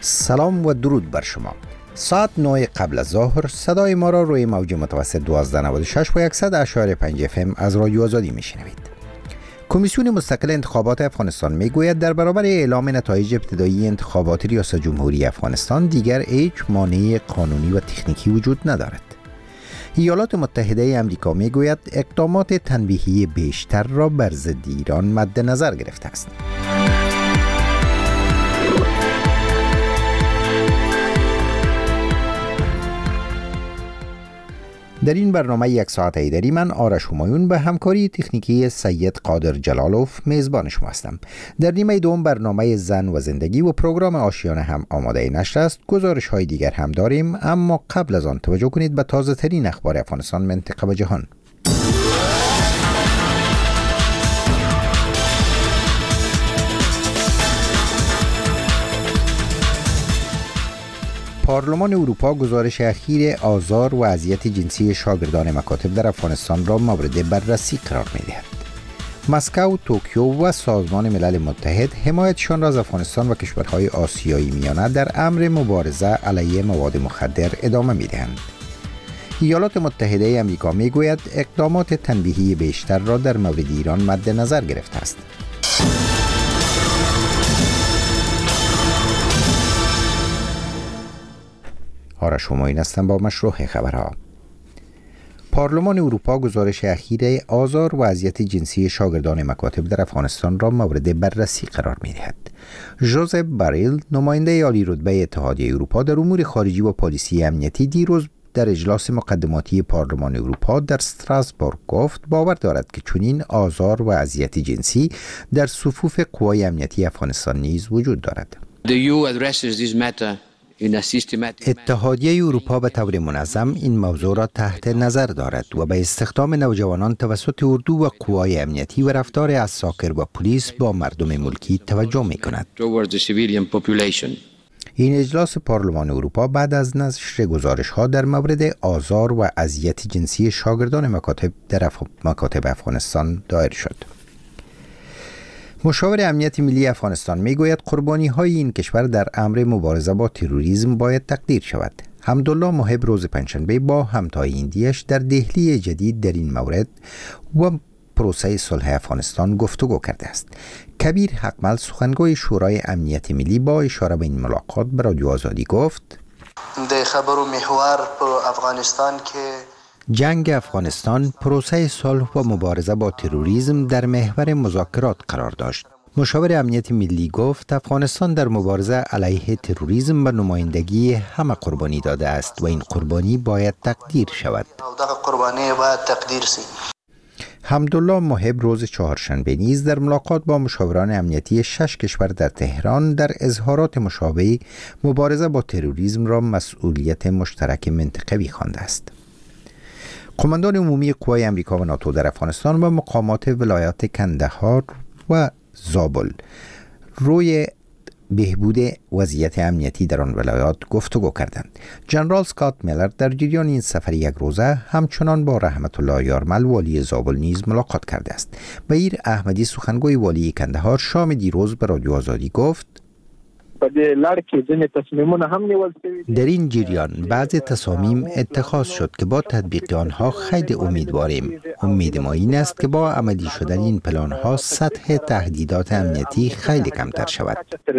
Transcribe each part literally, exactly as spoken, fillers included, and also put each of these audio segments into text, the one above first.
سلام و درود بر شما. ساعت نه قبل از ظهر صدای ما را روی موج متوسط دوازده نود و شش و صد و یک و پنج اف ام از رادیو آزادی میشنوید. کمیسیون مستقل انتخابات افغانستان میگوید در برابر اعلام نتایج ابتدایی انتخابات ریاست جمهوری افغانستان دیگر هیچ مانع قانونی و تکنیکی وجود ندارد. ایالات متحده آمریکا میگوید اقدامات تنبیهی بیشتر را بر ضد ایران مد نظر گرفته است. در این برنامه یک ساعت ایدری من آرش همایون به همکاری تکنیکی سید قادر جلالوف میزبان شما هستم. در نیمه دوم برنامه زن و زندگی و پروگرام آشیانه هم آماده نشر است. گزارش های دیگر هم داریم، اما قبل از آن توجه کنید به تازه ترین اخبار افغانستان، منطقه و جهان. پارلمان اروپا گزارش اخیر آزار و اذیت جنسی شاگردان مکاتب در افغانستان را مورد بررسی قرار می‌دهد. مسکو، توکیو و سازمان ملل متحد حمایتشان را از افغانستان و کشورهای آسیایی میانه در امر مبارزه علیه مواد مخدر ادامه می‌دهند. ایالات متحده آمریکا میگوید اقدامات تنبیهی بیشتر را در مورد ایران مد نظر گرفته است. آرش همایون هستم با مشروع خبرها. پارلمان اروپا گزارش اخیر آزار و اذیت جنسی شاگردان مکاتب در افغانستان را مورد بررسی قرار می‌دهد. ژوزپ باریل، نماینده عالی رتبه اتحادیه اروپا در امور خارجی و پالیسی امنیتی، دیروز در اجلاس مقدماتی پارلمان اروپا در استراسبورگ گفت باور دارد که چنین آزار و اذیت جنسی در صفوف قوای امنیتی افغانستان نیز وجود دارد. اتحادیه اروپا به طور منظم این موضوع را تحت نظر دارد و به استخدام نوجوانان توسط اردو و قوای امنیتی و رفتار عساکر و پلیس با مردم ملکی توجه می کند. این اجلاس پارلمان اروپا بعد از نشر گزارش ها در مورد آزار و اذیت جنسی شاگردان مکاتب در اف... مکاتب افغانستان دایر شد. مشاور امنیت ملی افغانستان میگوید قربانی های این کشور در امر مبارزه با تروریسم باید تقدیر شود. حمدالله محب روز پنجشنبه با همتای ایندیش در دهلی جدید در این مورد و پروسه صلح افغانستان گفتگو کرده است. کبیر حقمل، سخنگوی شورای امنیت ملی، با اشاره به این ملاقات به رادیو آزادی گفت د خبرو محور په افغانستان که جنگ افغانستان پروسه صلح و مبارزه با تروریسم در محور مذاکرات قرار داشت. مشاور امنیت ملی گفت افغانستان در مبارزه علیه تروریسم به نمایندگی همه قربانی داده است و این قربانی باید تقدیر شود. دغه قربانی باید تقدیر شي. حمدالله محب روز چهارشنبه نیز در ملاقات با مشاوران امنیتی شش کشور در تهران در اظهارات مشابه مبارزه با تروریسم را مسئولیت مشترک منطقوی خوانده است. قماندان عمومی قوای امریکا و ناتو در افغانستان و مقامات ولایات کندهار و زابل روی بهبود وضعیت امنیتی در آن ولایات گفتگو کردند. جنرال اسکات میلر در جریان این سفر یک روزه همچنان با رحمت الله یارمل والی زابل نیز ملاقات کرده است. بهیر احمدی، سخنگوی والی کندهار، شام دیروز به رادیو آزادی گفت در این جریان بعضی تصامیم اتخاذ شد که با تطبیق آنها خیلی امیدواریم. امید ما این است که با عملی شدن این پلان ها سطح تهدیدات امنیتی خیلی کمتر شود.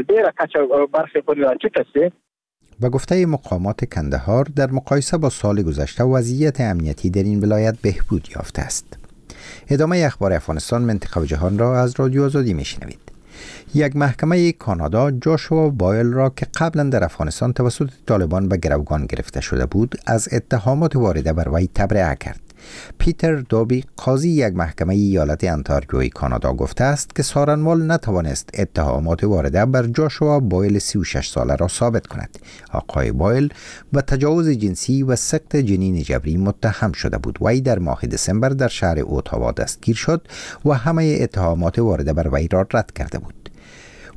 با گفته مقامات کندهار در مقایسه با سال گذشته وضعیت امنیتی در این ولایت بهبود یافته است. ادامه اخبار افغانستان، منطقه و جهان را از رادیو آزادی میشنوید. یک محکمه کانادا جاشوا بایل را که قبلا در افغانستان توسط طالبان به گروگان گرفته شده بود از اتهامات وارده بر وی تبرئه کرد. پیتر دوبی، قاضی یک محکمه ایالت انتاریوی کانادا، گفته است که سارنوال نتوانست اتهامات وارده بر جاشوا بایل سی و شش ساله را ثابت کند. آقای بایل به تجاوز جنسی و سقط جنین جبری متهم شده بود. وی در ماه دسامبر در شهر اوتاوا دستگیر شد و همه اتهامات وارده بر وی را رد کرده بود.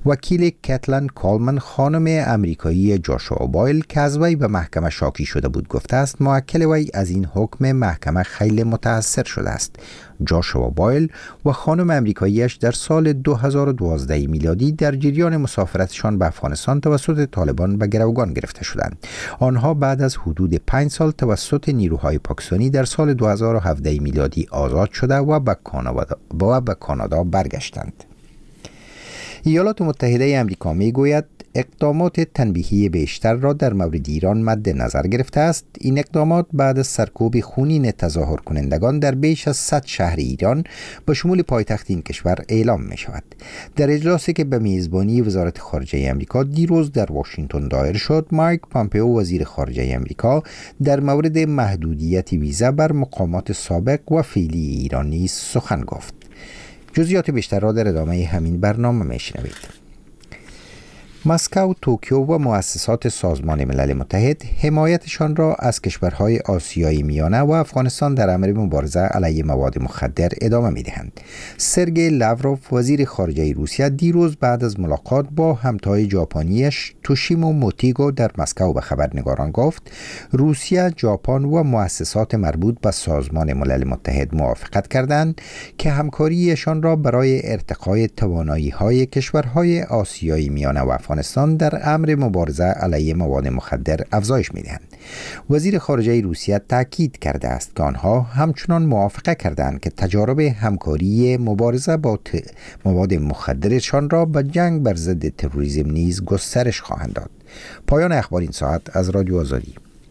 وکیل کتلن کالمن خانم امریکایی جاشوا بایل که از وی به محکمه شاکی شده بود گفته است موکل وی از این حکم محکمه خیلی متاثر شده است. جاشوا بایل و خانم امریکاییش در سال دو هزار و دوازده میلادی در جریان مسافرتشان به افغانستان توسط طالبان به گروگان گرفته شدند. آنها بعد از حدود پنج سال توسط نیروهای پاکستانی در سال دو هزار و هفده میلادی آزاد شده و به کانادا و به کانادا برگشتند. ایالات متحده آمریکا می گوید اقدامات تنبیهی بیشتر را در مورد ایران مد نظر گرفته است. این اقدامات بعد از سرکوب خونین تظاهر کنندگان در بیش از صد شهر ایران به شمول پایتخت این کشور اعلام می شود. در اجلاسی که به میزبانی وزارت خارجه آمریکا دیروز در واشنگتن دایر شد، مایک پامپئو وزیر خارجه آمریکا در مورد محدودیت ویزا بر مقامات سابق و فعلی ایرانی سخن گفت. جزئیات بیشتر را در ادامه همین برنامه میشنوید. مسکو، توکیو و مؤسسات سازمان ملل متحد حمایتشان را از کشورهای آسیای میانه و افغانستان در امر مبارزه علیه مواد مخدر ادامه می‌دهند. سرگئی لاوروف وزیر خارجه روسیه دیروز بعد از ملاقات با همتای ژاپنیش توشیمو موتیگو در مسکو به خبرنگاران گفت روسیه، ژاپن و مؤسسات مربوط به سازمان ملل متحد موافقت کردند که همکاریشان را برای ارتقای توانایی‌های کشورهای آسیای میانه و افغانستان در امر مبارزه علیه مواد مخدر افزایش می‌دهند. وزیر خارجه روسیه تاکید کرده است که آنها همچنان موافقه کردند که تجارب همکاری مبارزه با مواد مخدرشان را به جنگ بر ضد تروریسم نیز گسترش خواهند داد. پایان اخبار این ساعت از رادیو آزادی.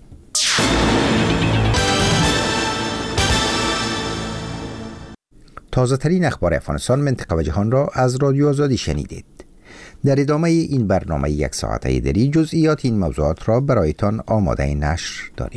تازه ترین اخبار افغانستان، منطقه و جهان را از رادیو آزادی شنیدید. در ادامه این برنامه یک ساعته دری جزئیات این موضوعات را برایتان آماده نشر داریم.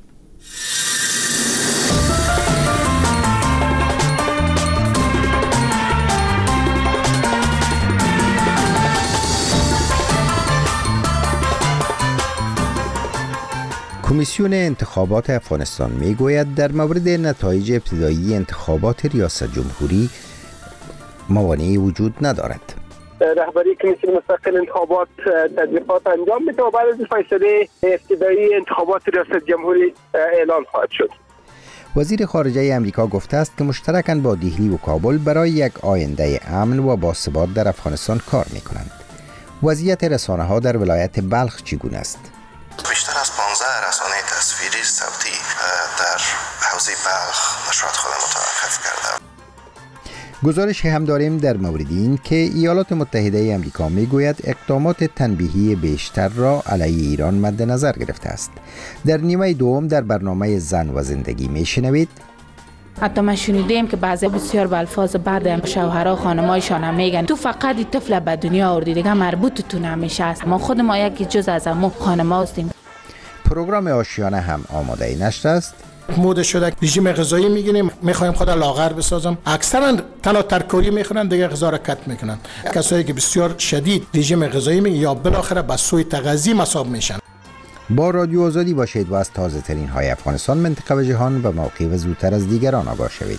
کمیسیون انتخابات افغانستان می گوید در مورد نتایج ابتدایی انتخابات ریاست جمهوری موانعی وجود ندارد. رهبری کمیسیون مستقل انتخابات تدقیقات انجام میده و بعد از فیصله ابتدایی انتخابات ریاست جمهوری اعلان خواهد شد. وزیر خارجه امریکا گفته است که مشترکاً با دهلی و کابل برای یک آینده امن و باثبات در افغانستان کار میکنند. وضعیت رسانه ها در ولایت بلخ چگونه است؟ بیشتر از پانزده رسانه تصویری صوتی در حوزه بلخ نشرات خود متوقف کرده. گزارش هم داریم در مورد این که ایالات متحده آمریکا میگوید اقدامات تنبیهی بیشتر را علیه ایران مد نظر گرفته است. در نیمه دوم در برنامه زن و زندگی میشنوید حتی ما شنیدیم که بعضی بسیار به الفاظ بعد شوهرها خانمایشان هم میگن تو فقط این طفل به دنیا آوردی، دیگه مربوط تو نمیشه است. ما خود ما یکی جز از همون خانما هستیم. پروگرام آشیانه هم آماده نشر است. موده شده رژیم غذایی میگیریم، میخوایم خود لاغر بسازم. اکثرا تنها ترکاری میخورن، دیگه غذا را کت میکنن. کسایی که بسیار شدید رژیم غذایی میگیرن یا بالاخره به سوی تغذیه مصاب میشن. با رادیو آزادی باشید و از تازه ترین های افغانستان، منطقه و جهان و موقع و زودتر از دیگران آگاه شوید.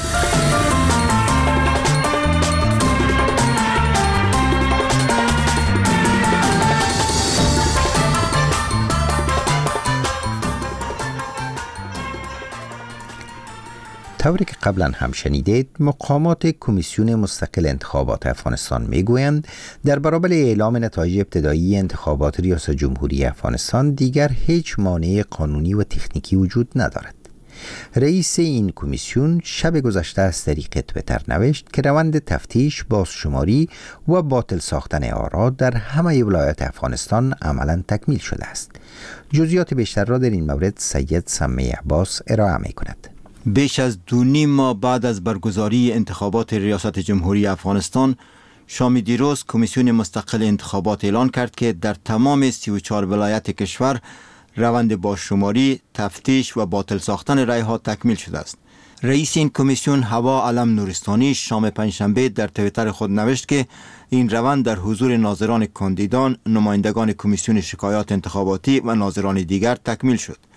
طوری که قبلا هم شنیدید، مقامات کمیسیون مستقل انتخابات افغانستان میگویند در برابر اعلام نتایج ابتدایی انتخابات ریاست جمهوری افغانستان دیگر هیچ مانع قانونی و تکنیکی وجود ندارد. رئیس این کمیسیون شب گذشته از طریق توییتر نوشت که روند تفتیش، بازشماری و باطل ساختن آرا در همه ولایات افغانستان عملاً تکمیل شده است. جزئیات بیشتر را در این مورد سید سمی عباس ارائه می کند. بیش از دو نیم ماه بعد از برگزاری انتخابات ریاست جمهوری افغانستان، شام دیروز کمیسیون مستقل انتخابات اعلان کرد که در تمام سی و چهار ولایت کشور روند بازشماری، تفتیش و باطل ساختن رای‌ها تکمیل شده است. رئیس این کمیسیون هوا علم نورستانی شام پنجشنبه در توییتر خود نوشت که این روند در حضور ناظران کاندیدان، نمایندگان کمیسیون شکایات انتخاباتی و ناظران دیگر تکمیل شد.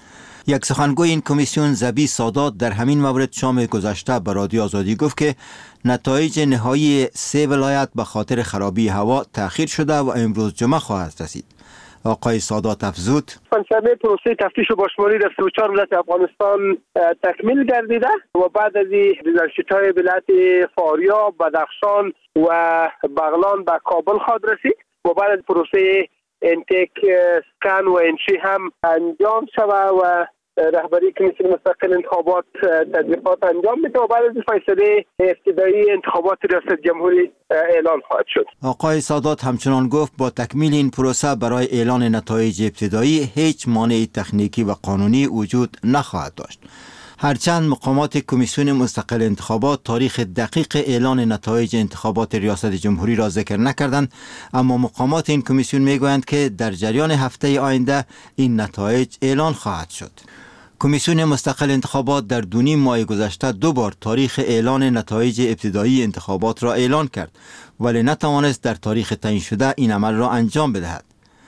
یک سخنگوی این کمیسیون زبی سادات در همین مورد شام گذشته به رادیو آزادی گفت که نتایج نهایی سه ولایت به خاطر خرابی هوا تأخیر شده و امروز جمعه خواهد رسید. آقای سادات افزود: پنجشنبه پروسه تفتیش و باشماری در سی و چهار ولایت افغانستان تکمیل گردیده و بعد از این دیزایرشیت‌های ولایت فاریاب، بدخشان و بغلان به کابل خواهد رسید و بعد از پروسه انتیک سکن و انشی هم انجام شود و رهبری کمیسیون مستقل انتخابات تدقیقات انجام میده و بعد از فیصله ابتدایی انتخابات ریاست جمهوری اعلان خواهد شد. آقای سادات همچنان گفت با تکمیل این پروسه برای اعلان نتایج ابتدایی هیچ مانع تکنیکی و قانونی وجود نخواهد داشت. هرچند مقامات کمیسیون مستقل انتخابات تاریخ دقیق اعلان نتایج انتخابات ریاست جمهوری را ذکر نکردند، اما مقامات این کمیسیون میگویند که در جریان هفته آینده این نتایج اعلان خواهد شد. کمیسیون مستقل انتخابات در دو نیم ماه گذشته دو بار تاریخ اعلان نتایج ابتدایی انتخابات را اعلان کرد، ولی نتوانست در تاریخ تعیین شده این عمل را انجام بدهد.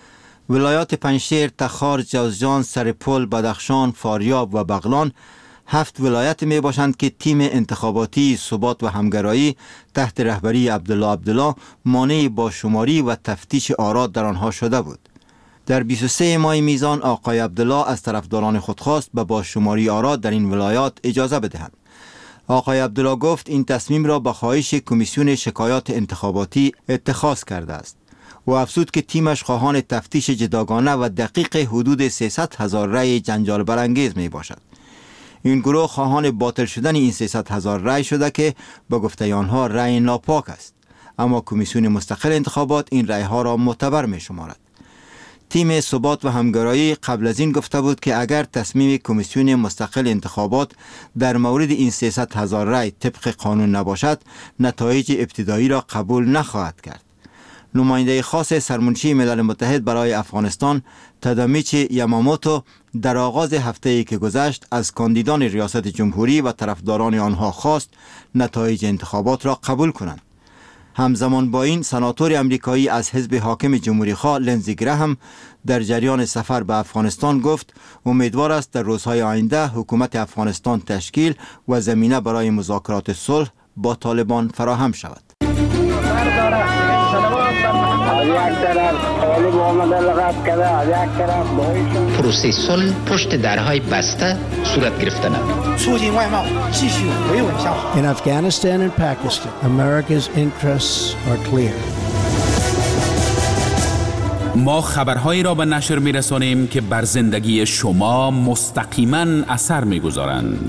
ولایات پنجشیر، تخار، جوزجان، سرپل، بدخشان، فاریاب و بغلان هفت ولایت می باشند که تیم انتخاباتی ثبات و همگرایی تحت رهبری عبدالله عبدالله مانع با شماری و تفتیش آرا در آنها شده بود. در بیست و سه ماه میزان آقای عبدالله از طرفداران خود خواست به با شماری آرا در این ولایات اجازه بدهند. آقای عبدالله گفت این تصمیم را به خواهش کمیسیون شکایات انتخاباتی اتخاذ کرده است و افزود که تیمش خواهان تفتیش جداگانه و دقیق حدود سیصد هزار رأی جنجال برانگیز می باشد. این گروه خواهان باطل شدن این سیصد هزار رأی شده که با گفته آنها رأی ناپاک است، اما کمیسیون مستقل انتخابات این رأی ها را معتبر می شمارد. تیم ثبات و همگرایی قبل از این گفته بود که اگر تصمیم کمیسیون مستقل انتخابات در مورد این سیصد هزار رأی طبق قانون نباشد، نتایج ابتدایی را قبول نخواهد کرد. نماینده خاص سرمنشی ملل متحد برای افغانستان تادامیچی یاماموتو در آغاز هفته‌ای که گذشت از کاندیدان ریاست جمهوری و طرفداران آنها خواست نتایج انتخابات را قبول کنند. همزمان با این سناتور امریکایی از حزب حاکم جمهوری‌خواه لنزی گراهم در جریان سفر به افغانستان گفت امیدوار است در روزهای آینده حکومت افغانستان تشکیل و زمینه برای مذاکرات صلح با طالبان فراهم شود. پروسه صلح پشت درهای بسته صورت گرفتند. In Afghanistan and Pakistan, America's interests are clear. ما خبرهایی را به نشر می‌رسانیم که بر زندگی شما مستقیما اثر می‌گذارند.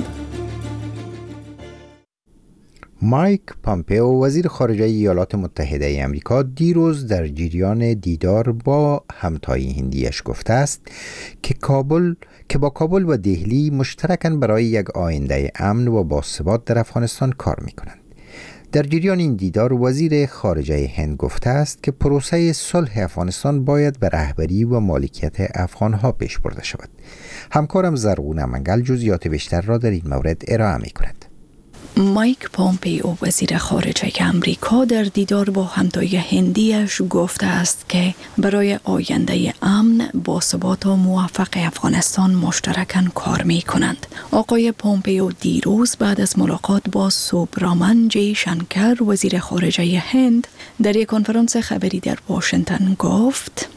مایک پامپئو وزیر خارجه ایالات متحده ای آمریکا دیروز در جریان دیدار با همتای هندیش گفته است که کابل که با کابل و دهلی مشترکاً برای یک آینده امن و باثبات در افغانستان کار می‌کنند. در جریان این دیدار وزیر خارجه هند گفته است که پروسه صلح افغانستان باید به رهبری و مالکیت افغانها پیش برده شود. همکارم زرغون منگل جزئیات بیشتر را در این مورد ارائه می‌کند. مایک پامپئو وزیر خارجه امریکا در دیدار با همتای هندیش گفته است که برای آینده امن، باثبات و موفق افغانستان مشترکاً کار می کنند. آقای پامپئو دیروز بعد از ملاقات با سوبرامن جی شنکر وزیر خارجه هند در یک کنفرانس خبری در واشنگتن گفت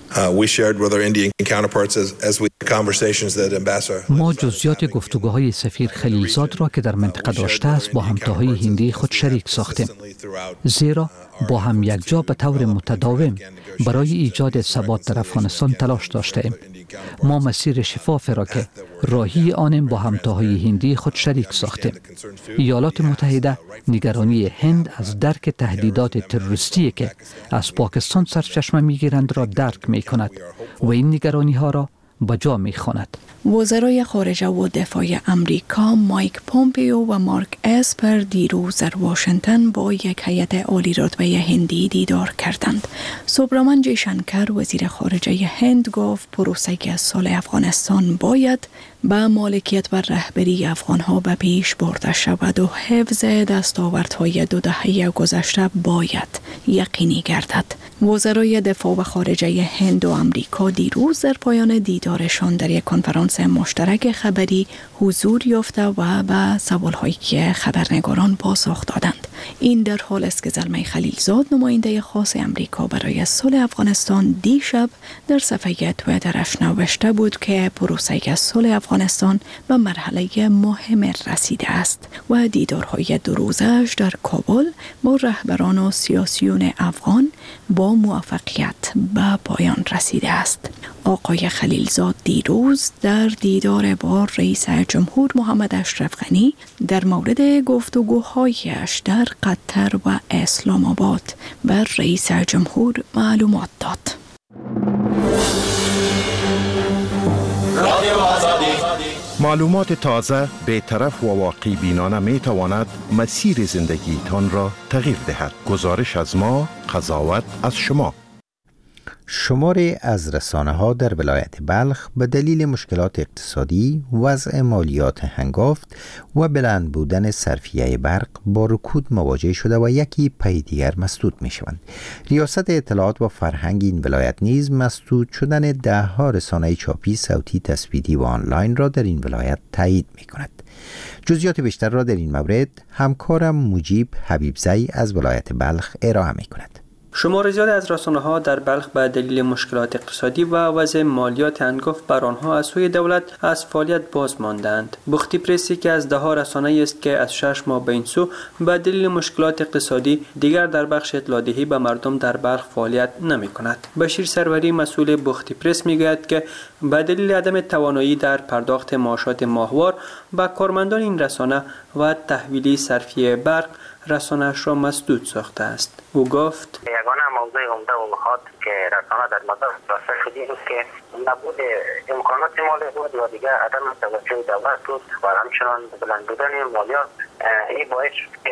ما جزئیات گفتگوهای سفیر خلیلزاد را که در منطقه داشته است با همتاهای هندی خود شریک ساختیم، زیرا با هم یکجا به طور متداوم برای ایجاد ثبات در افغانستان تلاش داشته ایم. ما مسیر شفاف را که راهی آن با همتاهای هندی خود شریک ساختیم. ایالات متحده نگرانی هند از درک تهدیدات تروریستی که از پاکستان سرچشمه میگیرند را درک می کند و این نگرانی ها را به جا می خواند. وزرای خارجه و دفاع امریکا مایک پامپئو و مارک اسپر دیروز در واشنگتن با یک هیئت عالی رتبه هندی دیدار کردند. سوبرامن جی شنکر وزیر خارجه هند گفت پروسه صلح افغانستان باید به مالکیت و رهبری افغانها به پیش برده شود و حفظ دستاوردهای دو دهه گذشته باید یقینی گردد. وزرای دفاع و خارجه هند و آمریکا دیروز در پایان دیدارشان در یک کنفرانس مشترک خبری حضور یافته و به سوالهایی که خبرنگاران پاسخ دادند. این در حال است که زلمه خلیلزاد، نماینده خاص آمریکا برای صلح افغانستان، دیشب در صفحه توییترش نوشته بود که پروسه صلح افغانستان به مرحله مهم رسیده است و دیدارهای دو روزش در کابل با رهبران و سیاسیون افغان با موفقیت به پایان رسیده است. آقای خلیلزاد دیروز در دیدار با رئیس جمهور محمد اشرف غنی در مورد گفتگوهایش در قطر و اسلام آباد بر رئیس جمهور معلومات داد. معلومات تازه، بی‌طرف و واقع بینانه می تواند مسیر زندگیتان را تغییر دهد. گزارش از ما، قضاوت از شما. شماری از رسانه ها در ولایت بلخ به دلیل مشکلات اقتصادی، وضع مالیات هنگفت و بلند بودن صرفیه برق با رکود مواجه شده و یکی پی دیگر مسدود می شوند. ریاست اطلاعات و فرهنگ این ولایت نیز مسدود شدن ده ها رسانه چاپی، صوتی، تصویری و آنلاین را در این ولایت تایید می کند. جزئیات بیشتر را در این مورد همکارم مجیب حبیبزی از ولایت بلخ ارائه می کند. شمار زیاد از رسانه‌ها در بلخ به دلیل مشکلات اقتصادی و وضع مالیات هنگفت بر آنها از سوی دولت از فعالیت باز ماندند. بختی پرسی که از ده ها رسانه‌ای است که از شش ماه به این سو به دلیل مشکلات اقتصادی دیگر در بخش اطلاع‌دهی به مردم در بلخ فعالیت نمی‌کند. بشیر سروری مسئول بختی پرس می‌گوید که به دلیل عدم توانایی در پرداخت معاشات ماهوار به کارمندان این رسانه و تحویلی صرفیه برق رسانه‌اش را مسدود ساخته است. او گفت یگانه موضوع عمده و مخاط که رسانه در مدار راسته شدی بود که نبود امکانات مالی بود و دیگر عدم توجه دولت بود و همچنان بلند بودن مالیات. این باعث که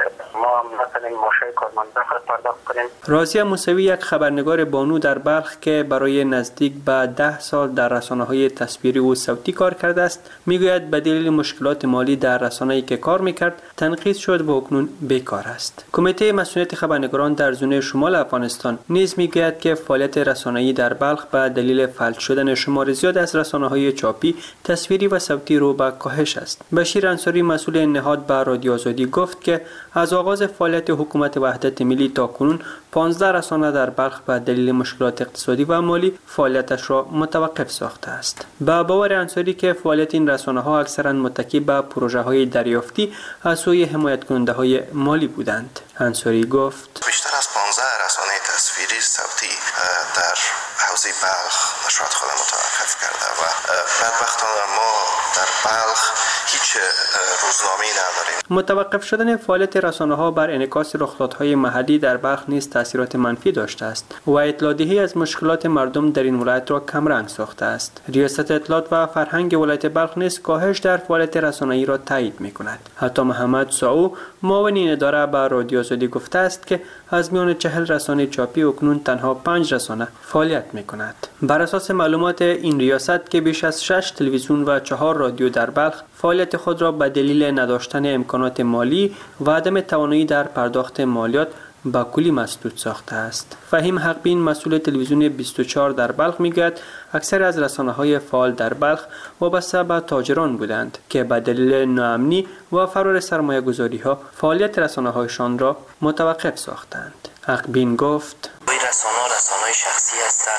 ما مثلا معاشای کارمندان خود پرداخت کنیم. رازیه موسوی، یک خبرنگار بانو در بلخ که برای نزدیک به ده سال در رسانه‌های تصویری و صوتی کار کرده است، میگوید به دلیل مشکلات مالی در رسانه‌ای که کار میکرد تنقیض شد و اکنون بیکار است. کمیته مسئولیت خبرنگاران در زون شمال افغانستان نیز میگوید که فعالیت رسانه‌ای در بلخ به دلیل فلج شدن شمار زیاد از رسانه‌های چاپی، تصویری و صوتی رو به کاهش است. بشیر انصاری، مسئول نهاد به رادیو آزادی، گفت که از آغاز فعالیت حکومت وحدت ملی تا کنون پانزده رسانه در بلخ به دلیل مشکلات اقتصادی و مالی فعالیتش را متوقف ساخته است. با باور انصاری که فعالیت این رسانه‌ها اکثرا متکی به پروژه‌های دریافتی از سوی حمایت کننده‌های مالی بودند. انصاری گفت بیشتر از پانزده رسانه تصویری صوتی در حوزه بلخ نشریات خود متوقف کرده و بدبختانه ما در بلخ هیچ روزنامه‌ای نداریم. متوقف شدن فعالیت رسانه‌ها بر انعکاس رخدادهای محلی در بلخ نیز تاثیرات منفی داشته است و اطلاع‌دهی از مشکلات مردم در این ولایت را کمرنگ ساخته است. ریاست اطلاعات و فرهنگ ولایت بلخ نیز کاهش در فعالیت رسانه‌ای را تایید می‌کند. حتی محمد ساو، معاون این اداره، به رادیو آزادی گفته است که از میان چهل رسانه چاپی اکنون تنها پنج رسانه فعالیت می‌کند. بر اساس معلومات این ریاست که بیش از شش تلویزیون و چهار رادیو در بلخ فعالیت خود را به دلیل نداشتن امکانات مالی و عدم توانایی در پرداخت مالیات با کلی مسدود ساخته است. فهیم حقبین، مسئول تلویزیون بیست و چهار در بلخ، میگوید اکثر از رسانه‌های فعال در بلخ وابسته به تاجران بودند که به دلیل ناامنی و فرار سرمایه‌گذاری‌ها فعالیت رسانه‌هایشان را متوقف ساختند. حقبین گفت این رسانه‌ها رسانه‌های شخصی هستند،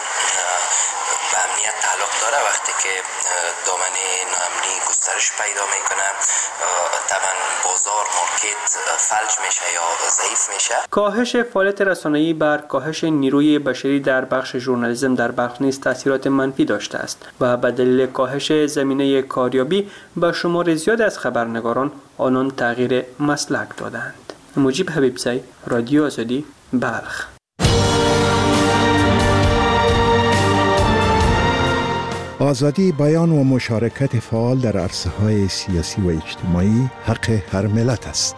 به امنیت تعلق داره. وقتی که دامنه ناامنی گسترش پیدا میکنه طبعا بازار مارکت فلج میشه یا ضعیف میشه. کاهش فعالیت رسانه‌ای بر کاهش نیروی بشری در بخش ژورنالیسم در بلخ نیز تاثیرات منفی داشته است و به دلیل کاهش زمینه کاریابی به شمار زیاد از خبرنگاران آنان تغییر مسلک دادند. مجیب حبیبزی، رادیو آزادی، بلخ. آزادی بیان و مشارکت فعال در عرصه‌های سیاسی و اجتماعی حق هر ملت است.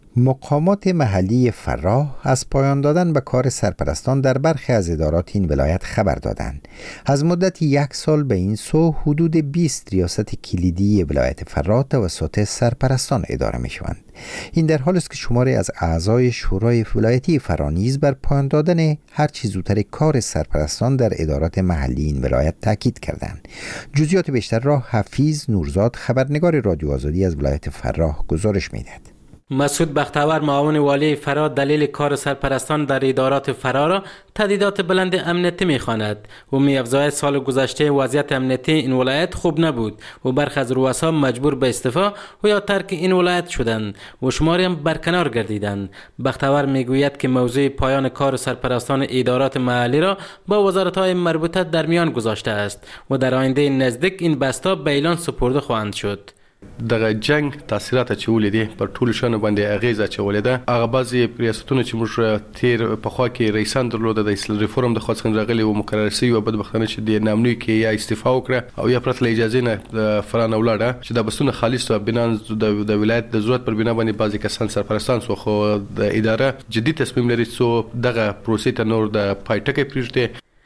مقامات محلی فراه از پایان دادن به کار سرپرستان در برخی از ادارات این ولایت خبر دادند. از مدت یک سال به این سو حدود بیست ریاست کلیدی ولایت فراه توسط سرپرستان اداره می شوند. این در حالی است که شماری از اعضای شورای ولایتی فراه نیز بر پایان دادن هر چه زودتر کار سرپرستان در ادارات محلی این ولایت تاکید کردند. جزئیات بیشتر را حفیظ نورزاد خبرنگار رادیو آزادی از ولایت فراه گزارش می‌دهد. مسعود بختاور معاون والی فراه دلیل کار سرپرستان در ادارات فراه را تهدیدات بلند امنیتی می‌خواند و می‌افزاید سال گذشته وضعیت امنیتی این ولایت خوب نبود و برخی از رؤسا مجبور به استعفا و یا ترک این ولایت شدند و شماری هم برکنار گردیدند. بختاور میگوید که موضوع پایان کار سرپرستان ادارات محلی را با وزارت‌های مربوطه در میان گذاشته است و در آینده نزدیک این بستا به اعلان سپرده خواهند شد. دغه جنگ تاثیرات چولې دي پر ټول شنو باندې اغیزه چولې ده. هغه بعضی ریاستونه چې موږ تیر په خوا کې رئیسان درلوده د اسلام ریفورم د خاصن راغلي او مقرر شوی او بدبختانه چې د نامنوي کې یا استعفا وکړه او یا پرته اجازه نه د فرانه ولاړه چې د بسونه خالص او بنان د ولایت د ضرورت پر بنا باندې بعضی کسان سرپرستان سو خو د اداره جدي تصمیم لري سو دغه پروسې ته نور د پایټکې پریږدي.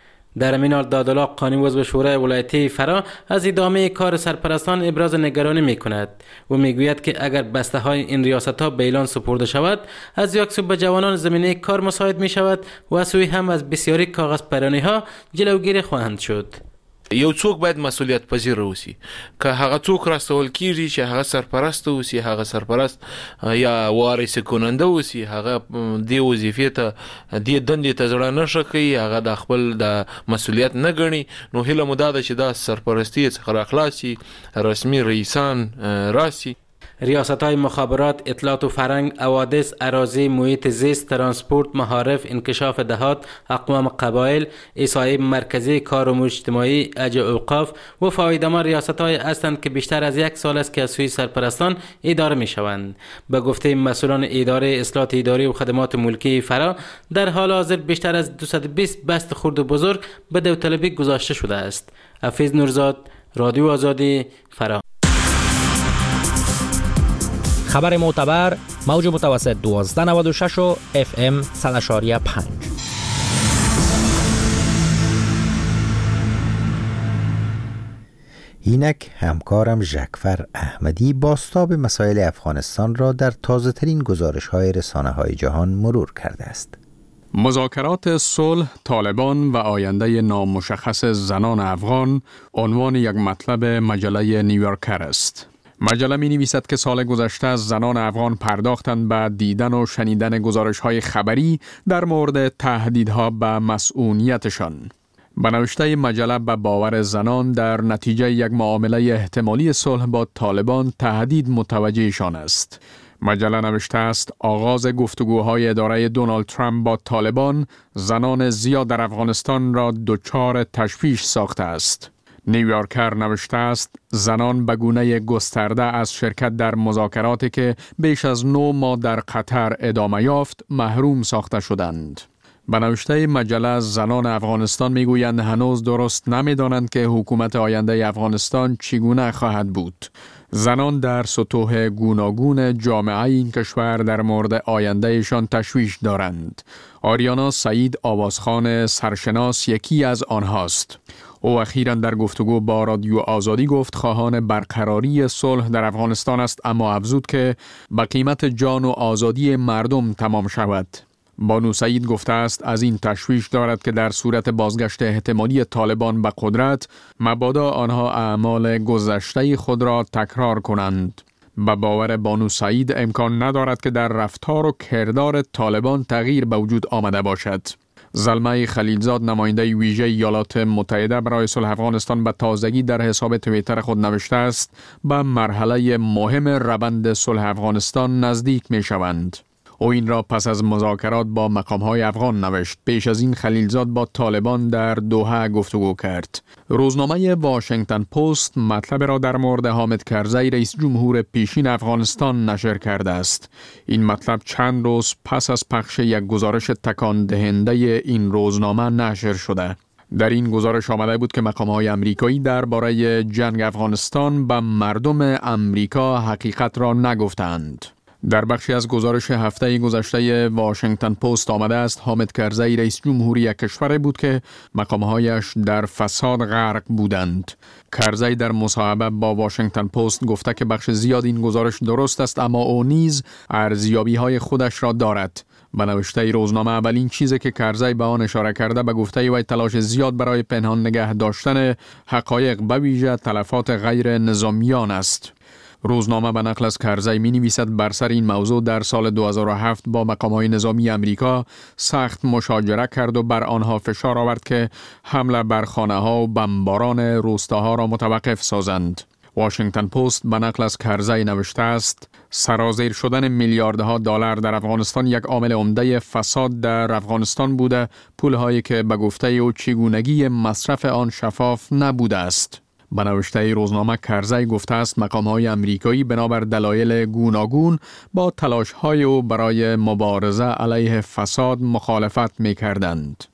در همین حال دادالله قانی عضو شورای ولایتی فراه از ادامه کار سرپرستان ابراز نگرانی می کند و می گوید که اگر بسته های این ریاست ها به اعلان سپرده شود از یک سو به جوانان زمینه کار مساعد می شود و از سوی هم از بسیاری کاغذ پرانی ها جلوگیری خواهند شد. یو څوک باید مسؤلیت پذیر اوسي که هغه څوک راستول کیږي چې هغه سرپرست اوسي هغه سرپرست یا وارث کننده اوسي هغه دی وظیفې ته دی دندې ته ځړه نشه کوي هغه د خپل د مسؤلیت نه ګڼي نو هیله مو دا ده چې دا سرپرستی څخه راخلاصي رسمي رئیسان راسي. ریاست‌های مخابرات، اطلاعات و فرهنگ، حوادث، اراضی، محیط زیست، ترانسپورت، معارف، انکشاف دهات، اقوام قبایل، احصایه مرکزی، کار و اجتماعی، اجر اوقاف و فایده‌مند ریاست‌های هستند که بیشتر از یک سال است که از سوی سرپرستان اداره می‌شوند. به گفته مسئولان اداره اصلاحات اداری و خدمات ملکی فراه در حال حاضر بیشتر از دویست و بیست بست خرد و بزرگ به داوطلبی گذاشته شده است. حفیظ نورزاد، رادیو آزادی، فراه. خبر معتبر موج متوسط دوازده نود و شش و اف ام صد و پنج. اینک همکارم ژکفر احمدی بازتاب مسائل افغانستان را در تازه ترین گزارش های رسانه های جهان مرور کرده است. مذاکرات صلح، طالبان و آینده نامشخص زنان افغان عنوان یک مطلب مجله نیویورکر است. مجله می نویسد که سال گذشته از زنان افغان پرداختند به دیدن و شنیدن گزارش‌های خبری در مورد تهدیدها به مسئولیتشان. به نوشته مجله به باور زنان در نتیجه یک معامله احتمالی صلح با طالبان تهدید متوجهشان است. مجله نوشته است آغاز گفتگوهای اداره دونالد ترامپ با طالبان زنان زیاد در افغانستان را دچار تشویش ساخته است. نیویورکر نوشته است زنان به گونه گسترده از شرکت در مذاکراتی که بیش از نه ماه در قطر ادامه یافت محروم ساخته شدند. به نوشته مجله زنان افغانستان میگویند هنوز درست نمیدانند که حکومت آینده افغانستان چگونه خواهد بود. زنان در سطوح گوناگون جامعه این کشور در مورد آیندهشان تشویش دارند. آریانا سعید آوازخوان سرشناس یکی از آنهاست. او اخیراً در گفتگو با رادیو آزادی گفت خواهان برقراری صلح در افغانستان است، اما افزود که به قیمت جان و آزادی مردم تمام شود. بانو سعید گفته است از این تشویش دارد که در صورت بازگشت احتمالی طالبان به قدرت مبادا آنها اعمال گذشته خود را تکرار کنند. به باور بانو سعید امکان ندارد که در رفتار و کردار طالبان تغییر به وجود آمده باشد. زلمه خلیلزاد نماینده ویژه ایالات متحده برای صلح افغانستان به تازگی در حساب توییتر خود نوشته است به مرحله مهم روند صلح افغانستان نزدیک می شوند. او این را پس از مذاکرات با مقام‌های افغان نوشت. پیش از این خلیلزاد با طالبان در دوحه گفتگو کرد. روزنامه واشنگتن پست مطلب را در مورد حامد کرزی رئیس جمهور پیشین افغانستان نشر کرده است. این مطلب چند روز پس از پخش یک گزارش تکان دهنده این روزنامه نشر شده. در این گزارش آمده بود که مقام‌های امریکایی درباره جنگ افغانستان به مردم امریکا حقیقت را نگفتند. در بخشی از گزارش هفته گذشته واشنگتن پست آمده است حامد کرزی رئیس جمهوری کشور بود که مقامهایش در فساد غرق بودند. کرزی در مصاحبه با واشنگتن پست گفته که بخش زیاد این گزارش درست است، اما او نیز ارزیابی‌های خودش را دارد. به نوشته روزنامه اولین چیزی که کرزی به آن اشاره کرده به گفته وی تلاش زیاد برای پنهان نگه داشتن حقایق به ویژه تلفات غیر نظامیان است. روزنامه به نقل از کرزی می نویسد بر سر این موضوع در سال دو هزار و هفت با مقام‌های نظامی امریکا سخت مشاجره کرد و بر آنها فشار آورد که حمله بر خانه‌ها و بمباران روستاها را متوقف سازند. واشنگتن پست به نقل از کرزی نوشته است سرازیر شدن میلیاردها دلار در افغانستان یک عامل عمده فساد در افغانستان بوده، پول‌هایی که به گفته او چگونگی مصرف آن شفاف نبوده است. به نوشته روزنامه کرزی گفته است مقام‌های امریکایی بنابر دلایل گوناگون با تلاش‌های او برای مبارزه علیه فساد مخالفت می‌کردند.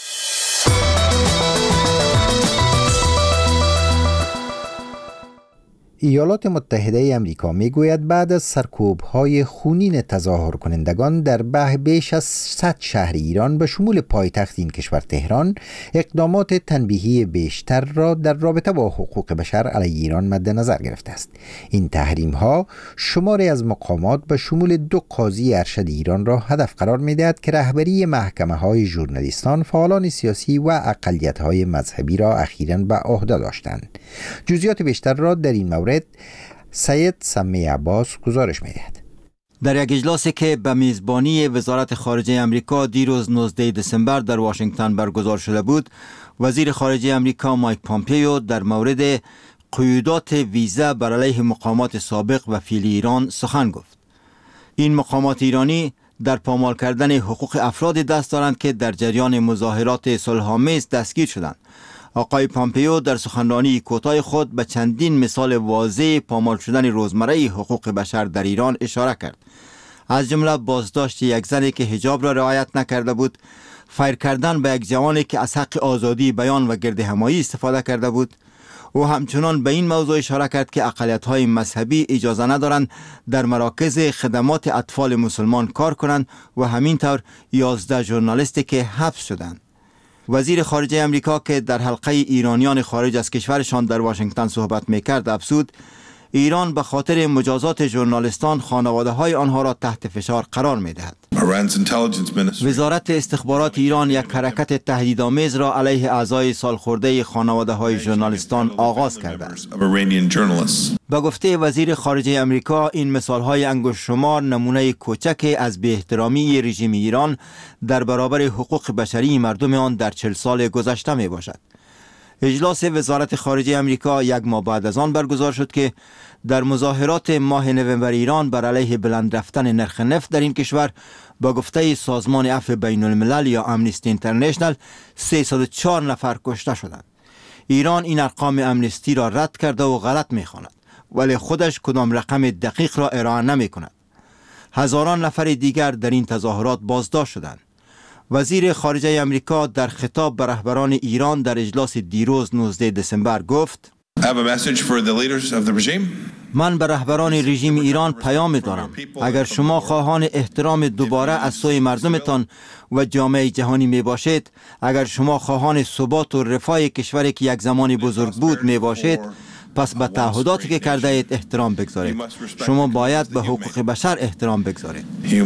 ایالات متحده امریکا میگوید بعد از سرکوب‌های خونین تظاهر کنندگان در به بیش از صد شهر ایران به شمول پایتخت این کشور تهران، اقدامات تنبیهی بیشتر را در رابطه با حقوق بشر علیه ایران مد نظر گرفته است. این تحریم‌ها شماری از مقامات به شمول دو قاضی ارشد ایران را هدف قرار می‌دهد که رهبری محکمه‌های ژورنالیستان، فعالان سیاسی و اقلیت‌های مذهبی را اخیراً به عهده داشتند. جزئیات بیشتر را در این مورد سید سمی عباس گزارش می‌دهد. در یک اجلاسی که به میزبانی وزارت خارجه امریکا دیروز نوزدهم دسامبر در واشنگتن برگزار شده بود، وزیر خارجه امریکا مایک پامپیو در مورد قیودات ویزا بر علیه مقامات سابق و فعلی ایران سخن گفت. این مقامات ایرانی در پامال کردن حقوق افراد دست دارند که در جریان مظاهرات صلح‌آمیز دستگیر شدند. آقای پامپیو در سخنرانی کوتاه خود به چندین مثال واضح پامال شدن روزمره حقوق بشر در ایران اشاره کرد. از جمله بازداشت یک زنی که حجاب را رعایت نکرده بود، فایر کردن به یک جوانی که از حق آزادی بیان و گردهمایی استفاده کرده بود. او همچنان به این موضوع اشاره کرد که اقلیت‌های مذهبی اجازه ندارند در مراکز خدمات اطفال مسلمان کار کنند و همینطور یازده ژورنالیستی که حبس شدند. وزیر خارجه امریکا که در حلقه ایرانیان خارج از کشورشان در واشنگتن صحبت میکرد افزود ایران به خاطر مجازات ژورنالیستان خانواده های آنها را تحت فشار قرار میدهد. وزارت استخبارات ایران یک حرکت تهدیدآمیز را علیه اعضای سالخورده خانواده های ژورنالیستان آغاز کرده است. به گفته وزیر خارجه امریکا این مثال های انگشت شمار نمونه کوچک از بی احترامی رژیم ایران در برابر حقوق بشری مردم آن در چهل سال گذشته می باشد. اجلاس وزارت خارجه امریکا یک ماه بعد از آن برگزار شد که در مظاهرات ماه نوامبر ایران بر علیه بلند رفتن نرخ نفت در این کشور با گفته سازمان عفو بین الملل یا امنیستی اینترنشنل سیصد و چهار نفر کشته شدند. ایران این ارقام امنیستی را رد کرده و غلط می‌خواند، ولی خودش کدام رقم دقیق را ارائه نمی‌کند. هزاران نفر دیگر در این تظاهرات بازداشت شدند. وزیر خارجه امریکا در خطاب به رهبران ایران در اجلاس دیروز نوزدهم دسامبر گفت: من به رهبران رژیم ایران پیام دارم. اگر شما خواهان احترام دوباره از سوی مردمتان و جامعه جهانی می باشید، اگر شما خواهان ثبات و رفاه کشوری که یک زمانی بزرگ بود می باشید، پس به تعهداتی که کرده اید احترام بگذارید. شما باید به حقوق بشر احترام بگذارید.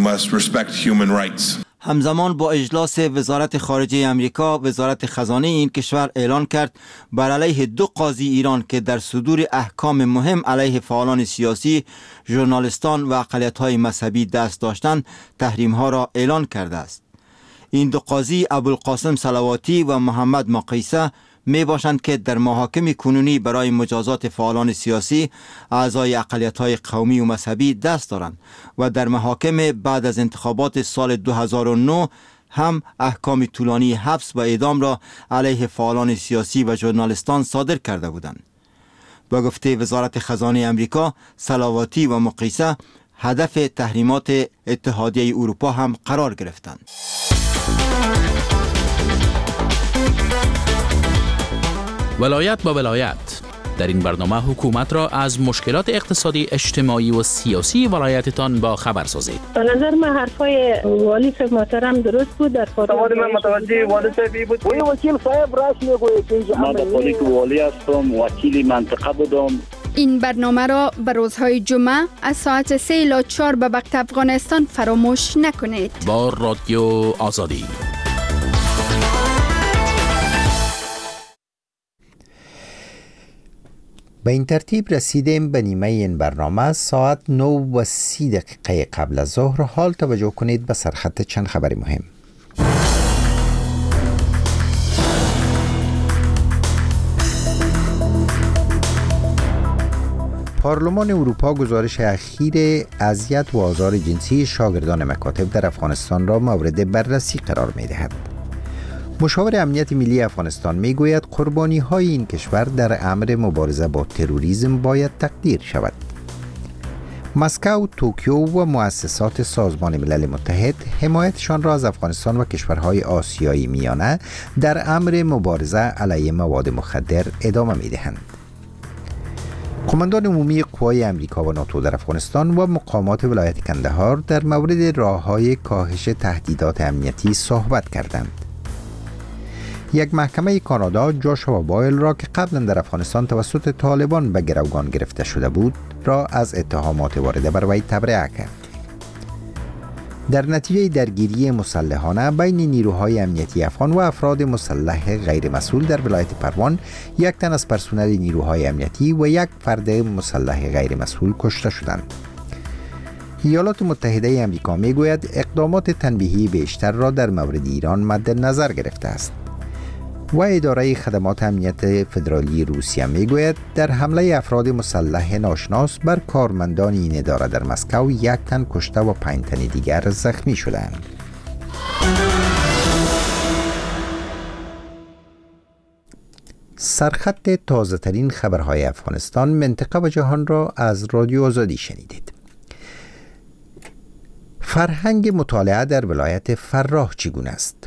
همزمان با اجلاس وزارت خارجه امریکا، وزارت خزانه این کشور اعلان کرد بر علیه دو قاضی ایران که در صدور احکام مهم علیه فعالان سیاسی، ژورنالیستان و اقلیت‌های مذهبی دست داشتند، تحریم‌ها را اعلان کرده است. این دو قاضی ابوالقاسم صلواتی و محمد مقیسه می باشند که در محاکم کنونی برای مجازات فعالان سیاسی، اعضای اقلیت‌های قومی و مذهبی دست دارند و در محاکم بعد از انتخابات سال دو هزار و نه هم احکام طولانی حبس و اعدام را علیه فعالان سیاسی و ژورنالیستان صادر کرده بودند. با گفته وزارت خزانه امریکا، صلواتی و مقیسه هدف تحریمات اتحادیه اروپا هم قرار گرفتند. ولایت با ولایت، در این برنامه حکومت را از مشکلات اقتصادی، اجتماعی و سیاسی ولایتتان با خبر سازید. به نظر من حرفای والی صاحب محترم درست بود. در سوال من متوجه والی صاحب بود. وی وکیل صاحب راست میگوید که من به پولیس والی هستم، وکیل منطقه بودم. این برنامه را به روزهای جمعه از ساعت سه الی چهار به وقت افغانستان فراموش نکنید. با رادیو آزادی. به این ترتیب رسیدیم به نیمه این برنامه. ساعت نه و سی دقیقه قبل از ظهر. حال توجه کنید به سرخط چند خبر مهم. پارلمان اروپا گزارش اخیر اذیت و آزار جنسی شاگردان مکاتب در افغانستان را مورد بررسی قرار می‌دهد. مشاور امنیت ملی افغانستان میگوید قربانی های این کشور در امر مبارزه با تروریسم باید تقدیر شود. مسکو، توکیو و مؤسسات سازمان ملل متحد حمایتشان را از افغانستان و کشورهای آسیایی میانه در امر مبارزه علیه مواد مخدر ادامه میدهند. قماندان عمومی قوای امریکا و ناتو در افغانستان و مقامات ولایت کندهار در مورد راه‌های کاهش تهدیدات امنیتی صحبت کردند. یک محکمه کانادا جاشوا بایل را که قبلا در افغانستان توسط طالبان به گروگان گرفته شده بود را از اتهامات وارده بر وی تبرئه کرد. در نتیجه درگیری مسلحانه بین نیروهای امنیتی افغان و افراد مسلح غیر مسئول در ولایت پروان، یک تن از پرسنل نیروهای امنیتی و یک فرد مسلح غیر مسئول کشته شدند. ایالات متحده آمریکا میگوید اقدامات تنبیهی بیشتر را در مورد ایران مد نظر گرفته است. و اداره خدمات امنیت فدرالی روسیه میگوید در حمله افراد مسلح ناشناس بر کارمندان این اداره در مسکو یک تن کشته و پنج تن دیگر زخمی شدند. سرخط تازه ترین خبرهای افغانستان، منطقه و جهان را از رادیو آزادی شنیدید. فرهنگ مطالعه در ولایت فراه چگونه است؟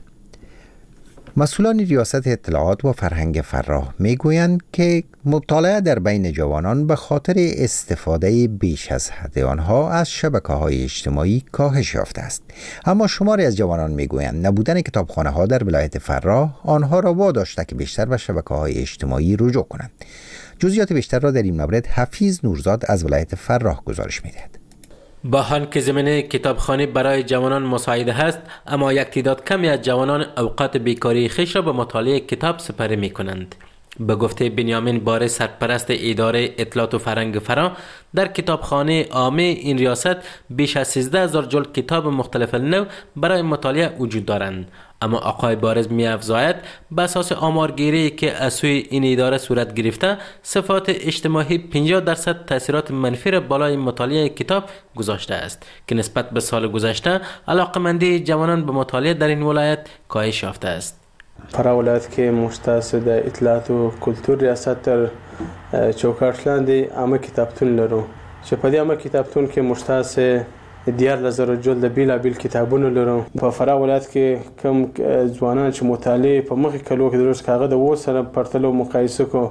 مسئولان ریاست اطلاعات و فرهنگ فراه میگویند که مطالعه در بین جوانان به خاطر استفاده بیش از حد آنها از شبکه‌های اجتماعی کاهش یافته است. اما شماری از جوانان میگویند نبودن کتابخانه‌ها در ولایت فراه آنها را واداشته که بیشتر به شبکه‌های اجتماعی رجوع کنند. جزئیات بیشتر را در این مورد حفیظ نورزاد از ولایت فراه گزارش می‌دهد. با حال که زمینه کتابخانه برای جوانان مساعده است، اما یک تعداد کمی از جوانان اوقات بیکاری خیش را به مطالعه کتاب سپری می کنند. به گفته بنیامین باره، سرپرست اداره اطلاعات و فرهنگ فرا، در کتابخانه عامه این ریاست بیش از سیزده هزار جلد کتاب مختلف نو برای مطالعه وجود دارند. اما آقای بارز می افزاید به اساس آمارگیری که از سوی این اداره صورت گرفته، صفات اجتماعی پنجاه درصد تاثیرات منفی را بالای مطالعه کتاب گذاشته است که نسبت به سال گذشته علاقمندی جوانان به مطالعه در این ولایت کاهش یافته است. فرا ولایت که مختص در اطلاعات و کلتور ریاست در چوکاټ لاندې عامه کتابتون لرو چې په دې عامه کتابتون کې مختص دیار لزر جلد بیلابیل کتابونه لرو. په فرا ولایت کې کم ځوانان چې مطالعه په مخکې کلو کې درس کاغه د و سره پرتلو مقایسه کو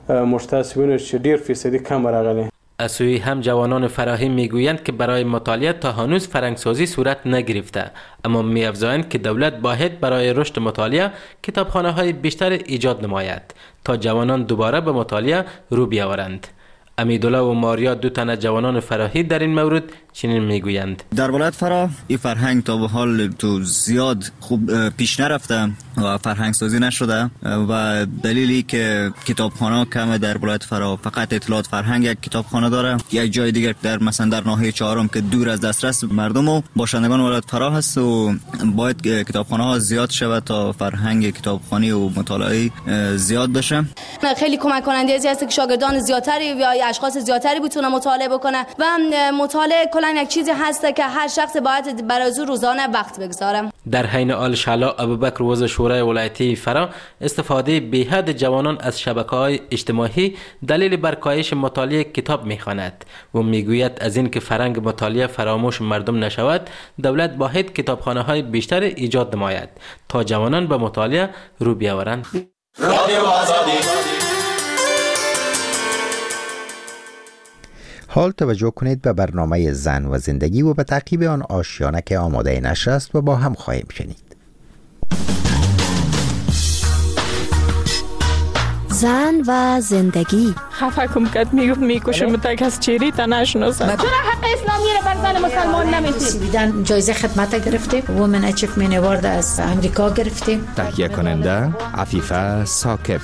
مختص وینو چې ډیر فیصدي کم راغلی. از سوی هم جوانان فراهی میگویند که برای مطالعه تا هنوز فرهنگسازی صورت نگرفته، اما می‌افزایند که دولت باید برای رشد مطالعه کتابخانه‌های بیشتر ایجاد نماید تا جوانان دوباره به مطالعه رو بیاورند. امیدالله و ماریا، دو تن جوانان فراهی، در این مورد چنین میگویند: در ولایت فرا این فرهنگ تا به حال تو زیاد خوب پیش نرفته و فرهنگ سازی نشده و دلیلی که کتابخانه کمه در ولایت فرا، فقط اطلاعات فرهنگ یک کتابخانه داره. یک جای دیگر در مثلا در ناحیه چهارم که دور از دسترس مردم و باشندگان ولایت فرا هست و باید کتابخانه ها زیاد شود تا فرهنگ کتابخوانی و مطالعه زیاد بشه. خیلی کمک کننده است که شاگردان زیادتری یا اشخاص زیادتری بتونه مطالعه بکنه و مطالعه کلا یک چیزی هست که هر شخص باید برای او روزانه وقت بگذاره. در حین حال شعلا ابوبکر، عضو شورای ولایتی فرا، استفاده بی‌حد جوانان از شبکه‌های اجتماعی دلیل بر کاهش مطالعه کتاب می‌خواند و میگوید از این که فرهنگ مطالعه فراموش مردم نشود، دولت باید کتابخانه‌های بیشتر ایجاد نماید تا جوانان به مطالعه رو بیاورند. رادیو آزادی. حال توجه کنید به برنامه زن و زندگی و به تعقیب آن آشیانه که آماده نشر است و با هم خواهیم شنید. زن و زندگی. خفه کم کد میگفت میکشم تک از چیری تا نشناسم. چرا حق اسلامی رو بر زن مسلمان نمیتیم؟ بیدن جایزه خدمت گرفتیم. وومن اچیومنت اوارد از امریکا گرفتیم. تهیه کننده عفیفه ثاقب.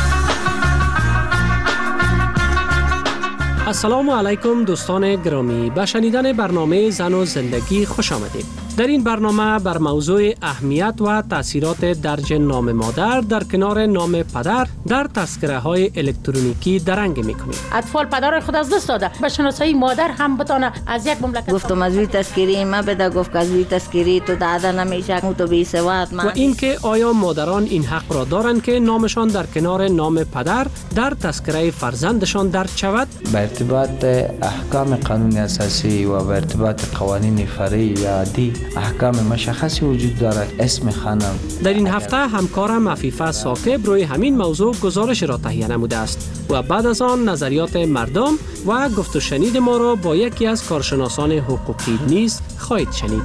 السلام علیکم دوستان گرامی، به شنیدن برنامه زن و زندگی خوش آمدید. در این برنامه بر موضوع اهمیت و تأثیرات درج نام مادر در کنار نام پدر در تذکره های الکترونیکی درنگ میکنیم. اطفال پدر خود از دست داده، به شناسایی مادر هم بتونه از یک مملکت. گفتم از روی تذکری ما بده، گفت که از روی تذکری تو داده نمیشه، مو تو بی سواد. و اینکه آیا مادران این حق را دارند که نامشان در کنار نام پدر در تذکره فرزندشان درج شود؟ به ارتباط احکام قانون اساسی و به ارتباط قوانین فرعی یا عادی احکام مشخصی وجود دارد. اسم خانم در این هفته همکارم عفیفه ثاقب روی همین موضوع گزارش را تهیه نموده است و بعد از آن نظریات مردم و گفت و شنید ما را با یکی از کارشناسان حقوقی نیز خواهید شنید.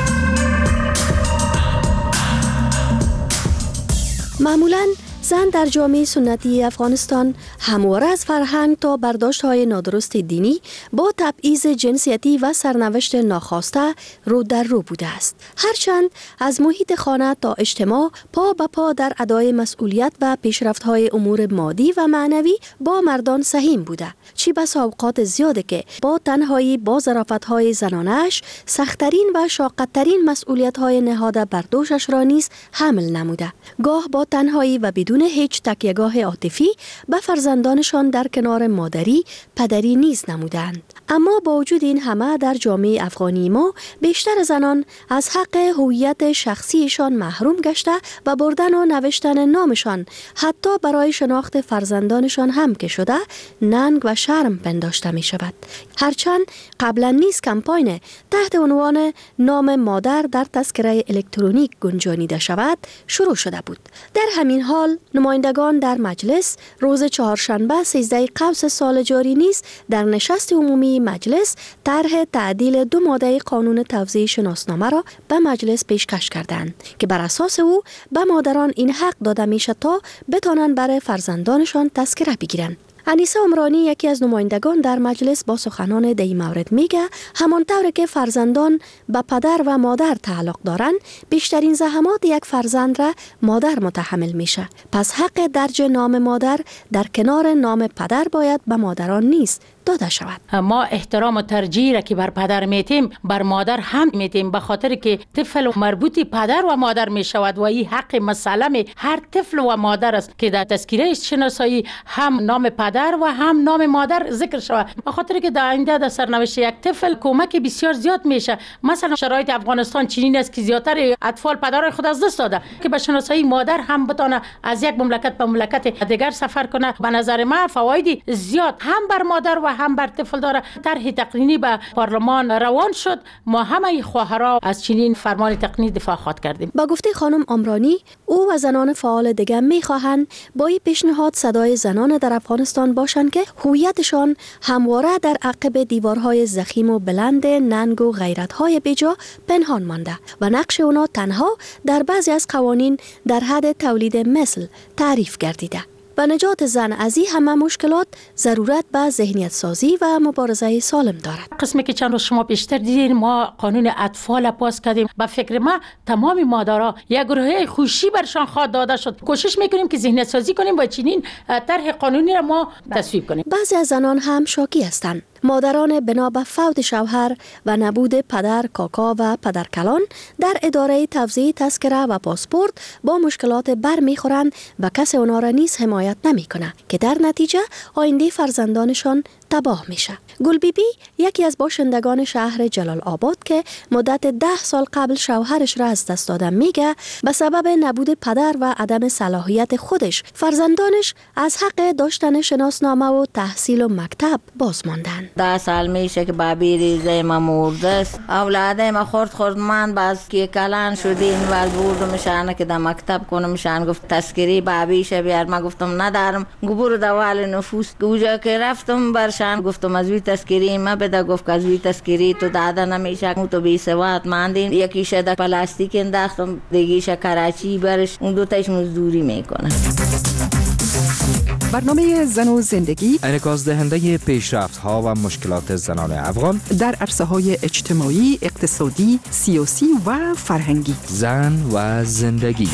معمولاً زن در جامعه سنتی افغانستان همواره از فرهنگ تا برداشت‌های نادرست دینی با تبعیض جنسیتی و سرنوشت ناخواسته رو در رو بوده است. هرچند از محیط خانه تا اجتماع پا به پا در ادای مسئولیت و پیشرفت‌های امور مادی و معنوی با مردان سهیم بوده. چی بسا اوقات زیاده که با تنهایی با ظرافت‌های زنانش سخت‌ترین و شاق‌ترین مسئولیت‌های نهاده بر دوشش را نیز حمل نموده. گاه با تنهایی و بدون هیچ تکیه‌گاه عاطفی به فرزندانشان در کنار مادری پدری نیز نمودند. اما با وجود این همه در جامعه افغانی ما بیشتر زنان از حق هویت شخصیشان محروم گشته و بردن و نوشتن نامشان حتی برای شناخت فرزندانشان هم که شده ننگ و شرم پنداشته می شود. هرچند قبلا نیز کمپاین تحت عنوان نام مادر در تذکره الکترونیک گنجانیده شود شروع شده بود. در همین حال نمایندگان در مجلس روز چهارشنبه سیزده قوس سال جاری نیز در نشست عمومی مجلس طرح تعدیل دو ماده قانون توزیع شناسنامه را به مجلس پیشکش کردند که بر اساس او به مادران این حق داده میشه تا بتوانند برای فرزندانشان تذکره بگیرند. انیسه عمرانی یکی از نمایندگان در مجلس با سخنان در این مورد میگه همانطور که فرزندان به پدر و مادر تعلق دارند بیشترین زحمات یک فرزند را مادر متحمل میشه. پس حق درج نام مادر در کنار نام پدر باید به مادران نیست داده شود. ما احترام و ترجیح را که بر پدر میتیم بر مادر هم میتیم، به خاطر که طفل مربوطی پدر و مادر میشود و این حق مسلم هر طفل و مادر است که در تذکره شناسایی هم نام پدر و هم نام مادر ذکر شود، به خاطر که در آینده در سرنوشت یک طفل کمک بسیار زیاد میشه. مثلا شرایط افغانستان چنین است که زیاتر اطفال پدر خود از دست داده که به شناسایی مادر هم بتونه از یک مملکت به مملکت دیگر سفر کنه. به نظر من فوایدی زیاد هم بر مادر و هم بر طفل داره. طرح تقنینی به پارلمان روان شد، ما همه خواهرها از چنین فرمان تقنینی دفاع خواد کردیم. با گفته خانم عمرانی، او و زنان فعال دیگر میخواهند با این پیشنهاد صدای زنان در افغانستان باشند که هویتشان همواره در عقب دیوارهای ضخیم و بلند ننگ و غیرت‌های بیجا پنهان مانده و نقش اونا تنها در بعضی از قوانین در حد تولید مثل تعریف گردیده. و نجات زن از این همه مشکلات ضرورت به ذهنیت سازی و مبارزه سالم دارد. قسمی که چند روز شما بیشتر دیدین ما قانون اطفال پاس کردیم. به فکر ما تمام مادرها یک گروه خوشی برشان خواد داده شد. کوشش میکنیم که ذهنیت سازی کنیم و چنین طرح قانونی را ما تصویب کنیم. بعضی از زنان هم شاکی هستند. مادران بنا به فوت شوهر و نبود پدر، کاکا و پدرکلان در اداره توزیع تذکره و پاسپورت با مشکلات بر میخورند و کسی اونا را نیز حمایت نمیکنه که در نتیجه آینده فرزندانشان تباه میشه. گل بی بی یکی از باشندگان شهر جلال آباد که مدت ده سال قبل شوهرش را از دست دادن میگه به سبب نبود پدر و عدم صلاحیت خودش فرزندانش از حق داشتن شناسنامه و تحصیل و مکتب باز ماندن. ده سال میشه که بابی ریزه ما مرده است. اولاده ما خورد خورد من باز که کلان شدین و بردمشان که در مکتب کنمشان گفت تذکری بابیش بیار. ما گفتم ندارم. گبور دوال نفوس گوجا که رفتم بر شان گفتم از وی تذکری ما بده، گفت از وی تذکری تو داده نمیشه، تو بی سواد ماندین. یکیشه در پلاستیک انداختم، دیگیشه کراچی برش، اون دو تاش مزدوری میکنه. برنامه زن و زندگی انعکاس دهنده پیشرفت ها و مشکلات زنان افغان در عرصه های اجتماعی، اقتصادی، سیاسی و فرهنگی. زن و زندگی.